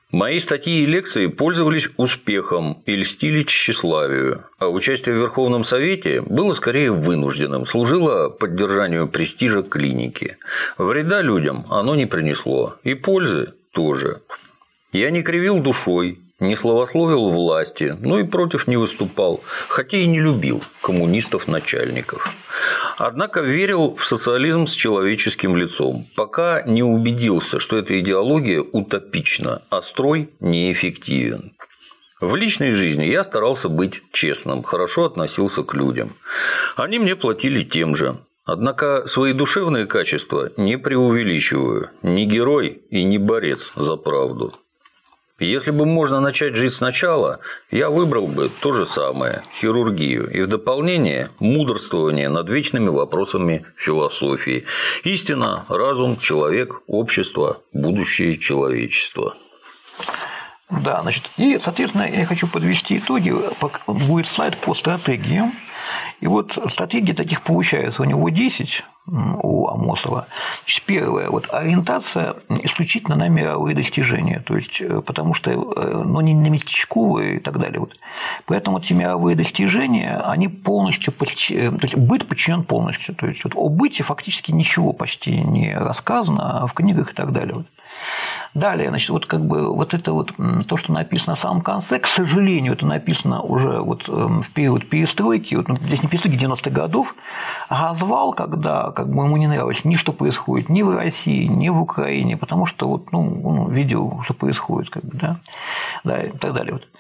Мои статьи и лекции пользовались успехом и льстили тщеславию, а участие в Верховном Совете было скорее вынужденным, служило поддержанию престижа клиники. Вреда людям оно не принесло, и пользы тоже. Я не кривил душой, не славословил власти, но и против не выступал, хотя и не любил коммунистов-начальников. Однако верил в социализм с человеческим лицом, пока не убедился, что эта идеология утопична, а строй неэффективен. В личной жизни я старался быть честным, хорошо относился к людям. Они мне платили тем же. Однако свои душевные качества не преувеличиваю, не герой и не борец за правду. Если бы можно начать жить сначала, я выбрал бы то же самое – хирургию, и в дополнение – мудрствование над вечными вопросами философии. Истина, разум, человек, общество, будущее человечества.
Да, значит, и, соответственно, я хочу подвести итоги. Будет слайд по стратегиям. И вот стратегий таких получается у него 10, у Амосова. Значит, первое, вот ориентация исключительно на мировые достижения, то есть, потому что, ну, не на местечковые и так далее. Вот. Поэтому эти мировые достижения, они полностью, то есть, быт подчинен полностью. То есть, вот, о быте фактически ничего почти не рассказано в книгах и так далее. Вот. Далее, значит, вот как бы вот это вот то, что написано в самом конце, к сожалению, это написано уже вот в период перестройки, вот, здесь не перестройки 90-х годов, развал, когда как бы ему не нравилось ни что происходит ни в России, ни в Украине, потому что вот, ну, он видел, что происходит, как бы, да, и так далее. Вот.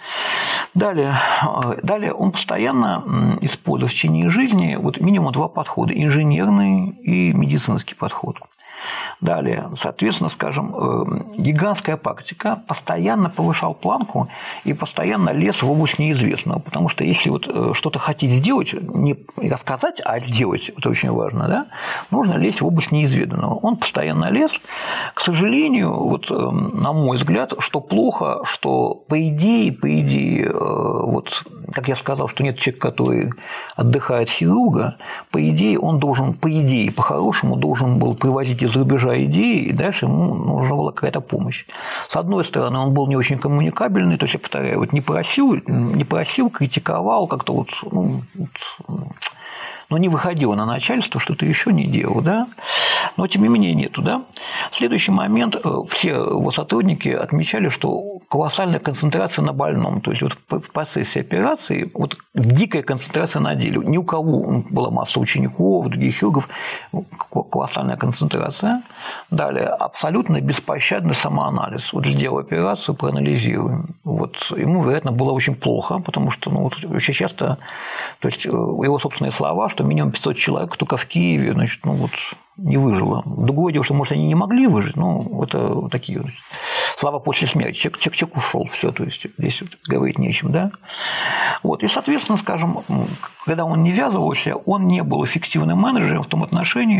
Далее он постоянно использует в течение жизни вот минимум 2 подхода: инженерный и медицинский подход. Далее, соответственно, скажем, гигантская практика, постоянно повышал планку и постоянно лез в область неизвестного, потому что если вот что-то хотите сделать, не рассказать, а сделать, это очень важно, да, нужно лезть в область неизведанного. Он постоянно лез. К сожалению, вот, на мой взгляд, что плохо, что по идее, вот, как я сказал, что нет человека, который отдыхает хирурга, по идее, он должен, по-хорошему, должен был привозить из рубежа идеи, и дальше ему нужна была какая-то помощь. С одной стороны, он был не очень коммуникабельный, то есть, я повторяю, вот не просил, критиковал, как-то вот, но не выходило на начальство, что-то еще не делал, да? Но тем не менее нету, да? В следующий момент все его сотрудники отмечали, что колоссальная концентрация на больном, то есть вот в процессе операции вот дикая концентрация на деле. Ни у кого была масса учеников, других хирургов, колоссальная концентрация. Далее абсолютно беспощадный самоанализ. Вот сделал операцию, проанализируем. Вот ему, вероятно, было очень плохо, потому что, ну, вот очень часто, то есть его собственные слова, что минимум 500 человек только в Киеве, значит, ну вот не выжило. Другое дело, что, может, они не могли выжить, но это вот такие вот слова после смерти. Человек ушел, все, то есть здесь вот говорить нечем, да. Вот, и, соответственно, скажем, когда он не ввязывался, он не был эффективным менеджером в том отношении,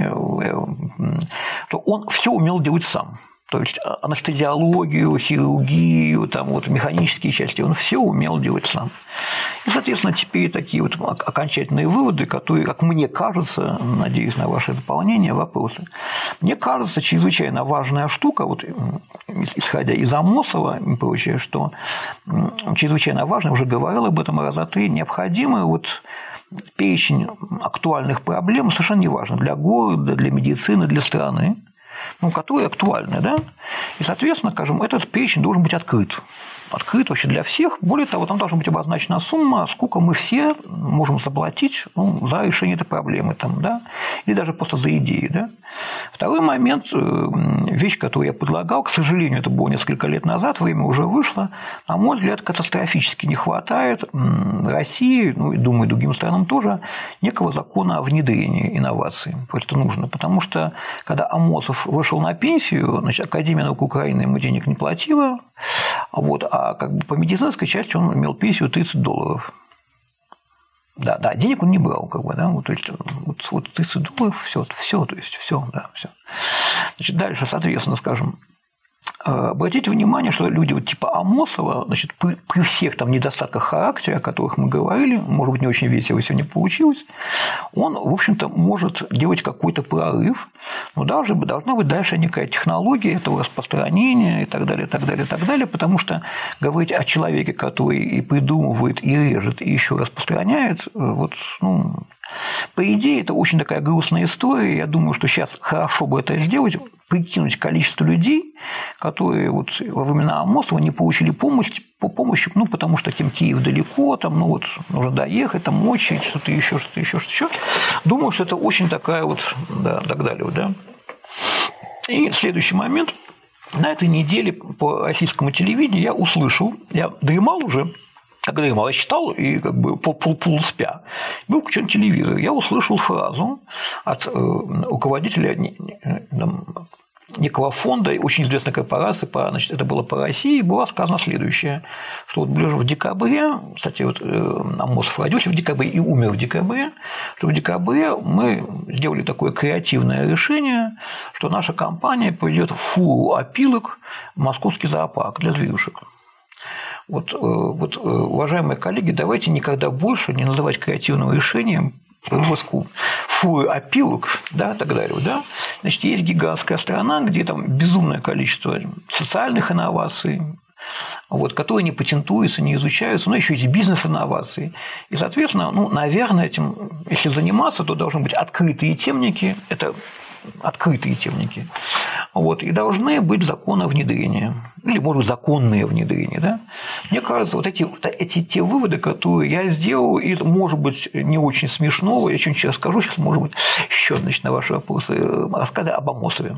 то он все умел делать сам. То есть анестезиологию, хирургию, там вот механические части, он все умел делать сам. И, соответственно, теперь такие вот окончательные выводы, которые, как мне кажется, надеюсь на ваше дополнение, вопросы. Мне кажется, чрезвычайно важная штука, вот, исходя из Амосова и прочее, что чрезвычайно важно, уже говорил об этом раза 3, необходимый вот перечень актуальных проблем, совершенно неважно, для города, для медицины, для страны, ну, которые актуальны, да, и, соответственно, скажем, этот перечень должен быть открыт. Открыт вообще для всех. Более того, там должна быть обозначена сумма, сколько мы все можем заплатить, ну, за решение этой проблемы, там, да, или даже просто за идеи. Да. Второй момент, вещь, которую я предлагал, к сожалению, это было несколько лет назад, время уже вышло, на мой взгляд, катастрофически не хватает России, ну, и, думаю, другим странам тоже, некого закона о внедрении инноваций. Просто нужно. Потому что, когда Амосов вышел на пенсию, значит, Академия наук Украины ему денег не платила, вот, а как бы по медицинской части он имел пенсию $30. Да, денег он не брал, как бы, да, вот, то есть вот $30, все, то есть все, да, все. Значит, дальше, соответственно, скажем, Обратите внимание, что люди вот типа Амосова, значит, при всех там недостатках характера, о которых мы говорили, может быть, не очень весело сегодня получилось, он, в общем-то, может делать какой-то прорыв, но должна быть дальше некая технология этого распространения и так далее, и так далее, и так далее, потому что говорить о человеке, который и придумывает, и режет, и еще распространяет, вот, ну, по идее, это очень такая грустная история. Я думаю, что сейчас хорошо бы это сделать, прикинуть количество людей, которые вот во времена Амосова не получили помощи, ну, потому что тем Киев далеко, там, ну, вот, нужно доехать, там, очередь, что-то еще. Думаю, что это очень такая вот, да, так далее, да. И следующий момент. На этой неделе по российскому телевидению я услышал, я дремал уже, когда я читал и как бы полуспя, был включен телевизор, я услышал фразу от руководителя некого фонда, очень известной корпорации, значит, это было по России, было сказано следующее, что вот ближе в декабре, кстати, вот Амосов родился в декабре и умер в декабре, что в декабре мы сделали такое креативное решение, что наша компания поведет фуру опилок в московский зоопарк для зверюшек. Вот, уважаемые коллеги, давайте никогда больше не называть креативным решением вывозку фуры опилок, да, и так далее. Да? Значит, есть гигантская страна, где там безумное количество социальных инноваций, вот, которые не патентуются, не изучаются, но еще эти бизнес-инновации. И, соответственно, ну, наверное, этим, если заниматься, то должны быть открытые темники, это открытые темники, вот, и должны быть законы внедрения, или, может быть, законные внедрения. Да? Мне кажется, вот эти те выводы, которые я сделал, из, может быть, не очень смешного, я что-нибудь расскажу сейчас, может быть, еще, значит, на ваши вопросы, рассказы об Амосове.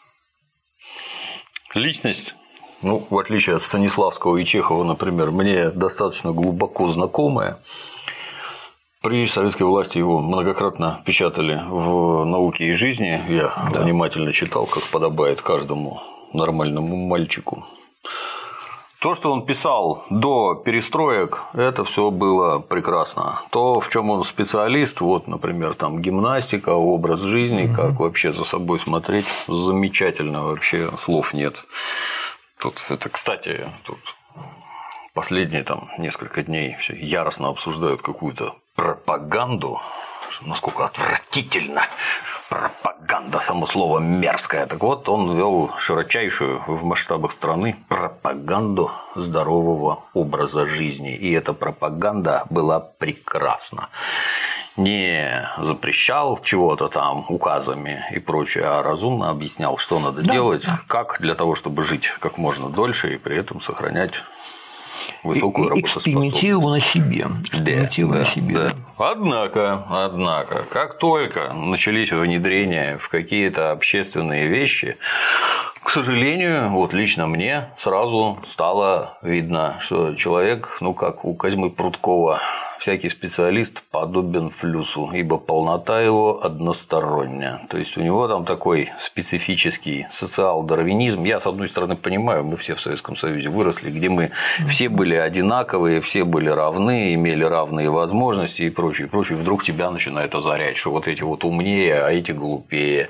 Личность, ну, в отличие от Станиславского и Чехова, например, мне достаточно глубоко знакомая. При советской власти его многократно печатали в «Науке и жизни». Я внимательно читал, как подобает каждому нормальному мальчику. То, что он писал до перестроек, это все было прекрасно. То, в чем он специалист, вот, например, там гимнастика, образ жизни, как вообще за собой смотреть, замечательно, вообще слов нет. Тут это, кстати, тут последние там несколько дней все яростно обсуждают какую-то пропаганду, насколько отвратительно пропаганда, само слово мерзкое. Так вот, он вел широчайшую в масштабах страны пропаганду здорового образа жизни. И эта пропаганда была прекрасна. Не запрещал чего-то там указами и прочее, а разумно объяснял, что надо делать, как для того, чтобы жить как можно дольше и при этом сохранять высокую работоспособность.
Экспериментировал на себе.
Да. Однако, как только начались внедрения в какие-то общественные вещи, к сожалению, вот лично мне сразу стало видно, что человек, ну как у Козьмы Прудкова, всякий специалист подобен флюсу, ибо полнота его односторонняя. То есть у него там такой специфический социал-дарвинизм. Я, с одной стороны, понимаю, мы все в Советском Союзе выросли, где мы все были одинаковые, все были равны, имели равные возможности и прочее, прочее. Вдруг тебя начинает озарять, что вот эти вот умнее, а эти глупее.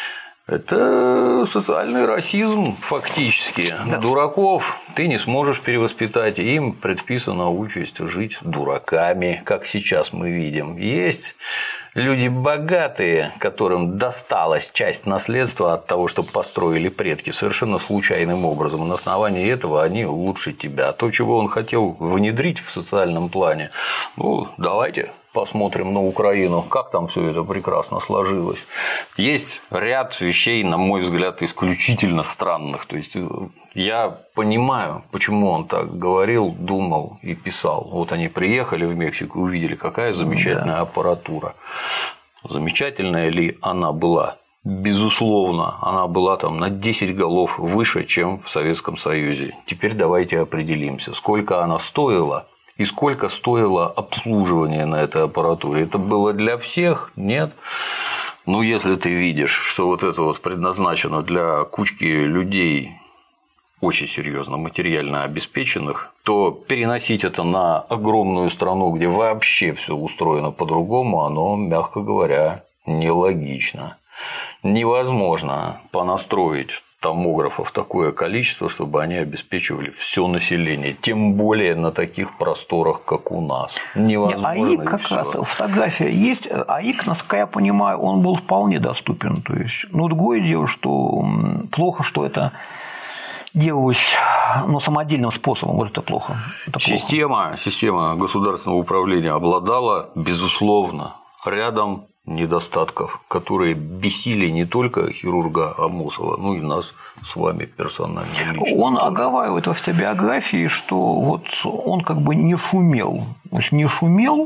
Это социальный расизм фактически. Да. Дураков ты не сможешь перевоспитать, им предписана участь жить дураками, как сейчас мы видим. Есть люди богатые, которым досталась часть наследства от того, что построили предки совершенно случайным образом. И на основании этого они лучше тебя. А то, чего он хотел внедрить в социальном плане, ну, давайте посмотрим на Украину, как там все это прекрасно сложилось. Есть ряд вещей, на мой взгляд, исключительно странных. То есть я понимаю, почему он так говорил, думал и писал. Вот они приехали в Мексику и увидели, какая замечательная аппаратура. Замечательная ли она была? Безусловно, она была там на 10 голов выше, чем в Советском Союзе. Теперь давайте определимся, сколько она стоила. И сколько стоило обслуживание на этой аппаратуре? Это было для всех? Нет. Ну, если ты видишь, что вот это вот предназначено для кучки людей очень серьезно материально обеспеченных, то переносить это на огромную страну, где вообще все устроено по-другому, оно, мягко говоря, нелогично. невозможно понастроить томографов такое количество, чтобы они обеспечивали все население, тем более на таких просторах, как у нас. Невозможно.
АИК как раз, фотография есть, АИК, насколько я понимаю, он был вполне доступен. То есть, другое дело, что плохо, что это делалось самодельным способом, вот это плохо.
Система государственного управления обладала, безусловно, рядом недостатков, которые бесили не только хирурга Амосова, но и нас с вами персонально. Лично.
Он оговаривает в автобиографии, что вот он как бы не шумел. То есть не шумел.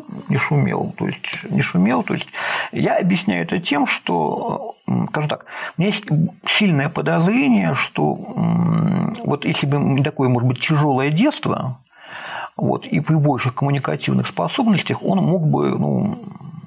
То есть я объясняю это тем, что, скажем так, у меня есть сильное подозрение, что вот если бы не такое, может быть, тяжелое детство, вот, и при больших коммуникативных способностях он мог бы,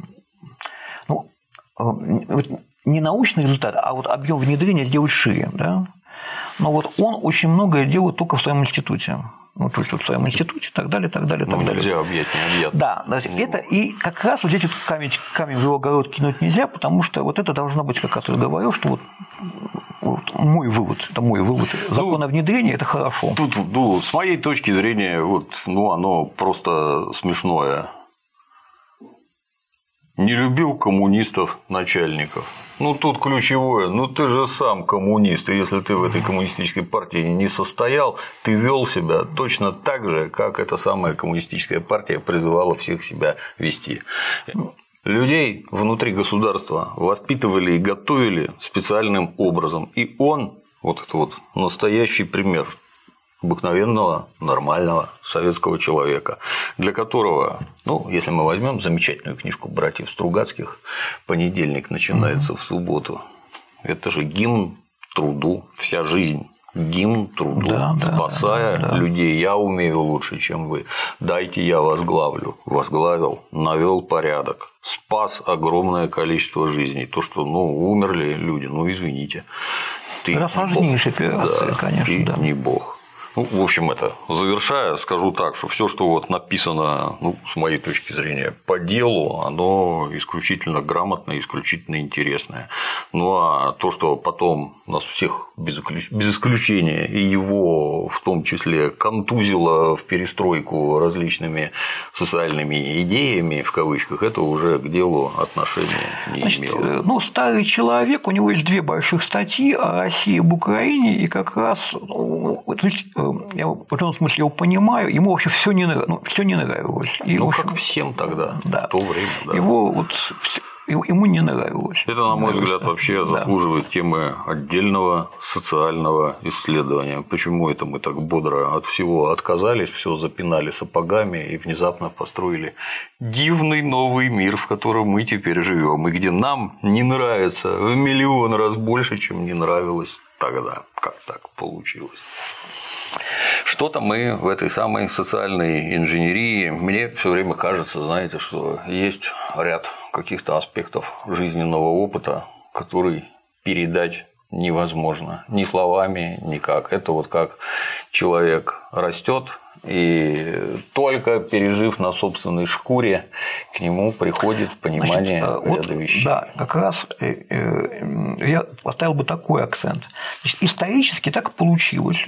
не научный результат, а вот объем внедрения сделать шире. Да? Но вот он очень многое делает только в своем институте. То есть вот в своем институте и так далее, так далее, так далее.
Нельзя объять необъятное.
Да, это и как раз вот здесь вот камень в его огород кинуть нельзя, потому что вот это должно быть, как раз я говорил, что вот мой вывод, закон о внедрении – это хорошо.
Тут, с моей точки зрения, оно просто смешное. Не любил коммунистов начальников. Тут ключевое. Ты же сам коммунист. И если ты в этой коммунистической партии не состоял, ты вел себя точно так же, как эта самая коммунистическая партия призывала всех себя вести. Людей внутри государства воспитывали и готовили специальным образом. И он, вот этот вот настоящий пример обыкновенного, нормального советского человека, для которого, если мы возьмем замечательную книжку братьев Стругацких «Понедельник начинается в субботу», это же гимн труду, вся жизнь. Гимн труду, спасая людей. Я умею лучше, чем вы. Дайте я возглавлю. Возглавил, навел порядок, спас огромное количество жизней. То, что умерли люди, извините.
Это сложнейшая операция, конечно.
Ты не бог. В общем, завершая, скажу так, что все, что написано, с моей точки зрения, по делу, оно исключительно грамотное, исключительно интересное. А то, что потом нас всех без исключения, и его в том числе контузило в перестройку различными социальными идеями, в кавычках, это уже к делу отношения не имело.
Старый человек, у него есть 2 больших статьи о России об Украине, и как раз я в этом смысле его понимаю, ему вообще все не нравилось. И,
как всем тогда, в то время. Да.
Ему не нравилось.
Это, на мой взгляд, вообще заслуживает темы отдельного социального исследования. Почему это мы так бодро от всего отказались, все запинали сапогами и внезапно построили дивный новый мир, в котором мы теперь живем, и где нам не нравится в миллион раз больше, чем не нравилось тогда. Как так получилось? Что-то мы в этой самой социальной инженерии, мне все время кажется, знаете, что есть ряд каких-то аспектов жизненного опыта, который передать невозможно ни словами, никак. Это как человек растет, и только пережив на собственной шкуре, к нему приходит понимание ряда вещей.
Да, как раз я поставил бы такой акцент. Значит, исторически так получилось,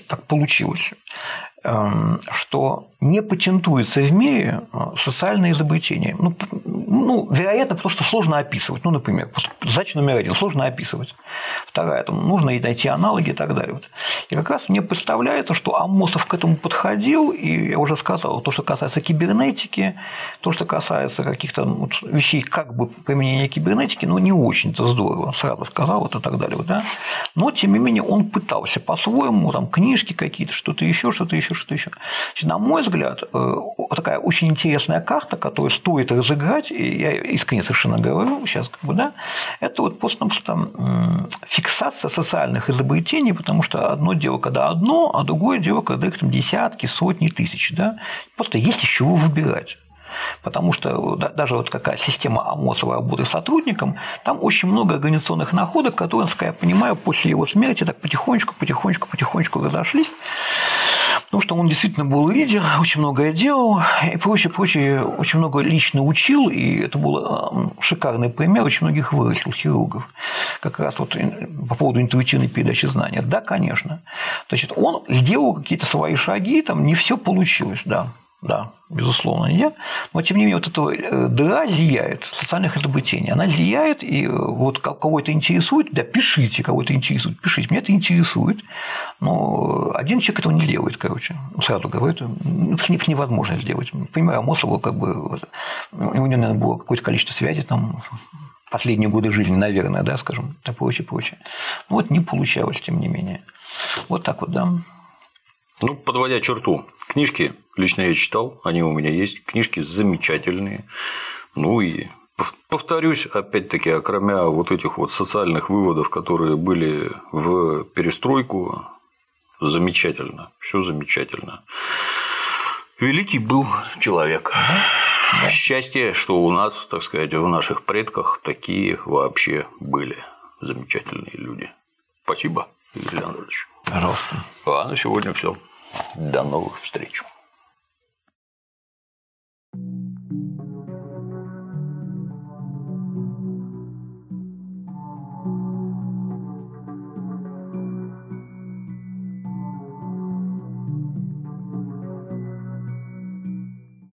что не патентуется в мире социальное изобретение. Вероятно, потому что сложно описывать. Например, задача номер 1 – сложно описывать. Вторая – нужно и найти аналоги и так далее. И как раз мне представляется, что Амосов к этому подходил, и я уже сказал, то, что касается кибернетики, то, что касается каких-то вещей, как бы применения кибернетики, не очень-то здорово, сразу сказал это и так далее. Да? Но, тем не менее, он пытался по-своему, книжки какие-то, что-то еще. Значит, на мой взгляд, такая очень интересная карта, которую стоит разыграть, и я искренне совершенно говорю сейчас, это просто фиксация социальных изобретений, потому что одно дело, когда одно, а другое дело, когда их десятки, сотни тысяч. Да? Просто есть из чего выбирать. Потому что даже какая система Амосова работы с сотрудником, там очень много организационных находок, которые, насколько я понимаю, после его смерти так потихонечку разошлись. Потому что он действительно был лидер, очень многое делал и прочее, очень много лично учил, и это был шикарный пример, очень многих вырастил хирургов. Как раз вот по поводу интуитивной передачи знания. Да, конечно. Значит, он сделал какие-то свои шаги, там не все получилось, да, безусловно, нет. Но, тем не менее, вот эта дыра зияет, социальных изобретений. Она зияет, и вот кого это интересует, да, пишите, кого это интересует, пишите. Меня это интересует, но один человек этого не сделает, короче. Сразу говорю, это невозможно сделать. Например, Амосову, как бы, вот, у него, наверное, было какое-то количество связей, там, последние годы жизни, наверное, да, скажем, и прочее. Ну, вот не получалось, тем не менее. Вот так вот, да.
Ну, подводя черту, книжки лично я читал, они у меня есть, книжки замечательные. Ну и повторюсь, опять-таки, окромя вот этих вот социальных выводов, которые были в перестройку, замечательно, все замечательно. Великий был человек. Да. Счастье, что у нас, так сказать, в наших предках такие вообще были замечательные люди. Спасибо, Игорь Леонидович.
Пожалуйста.
А на сегодня все. До новых встреч.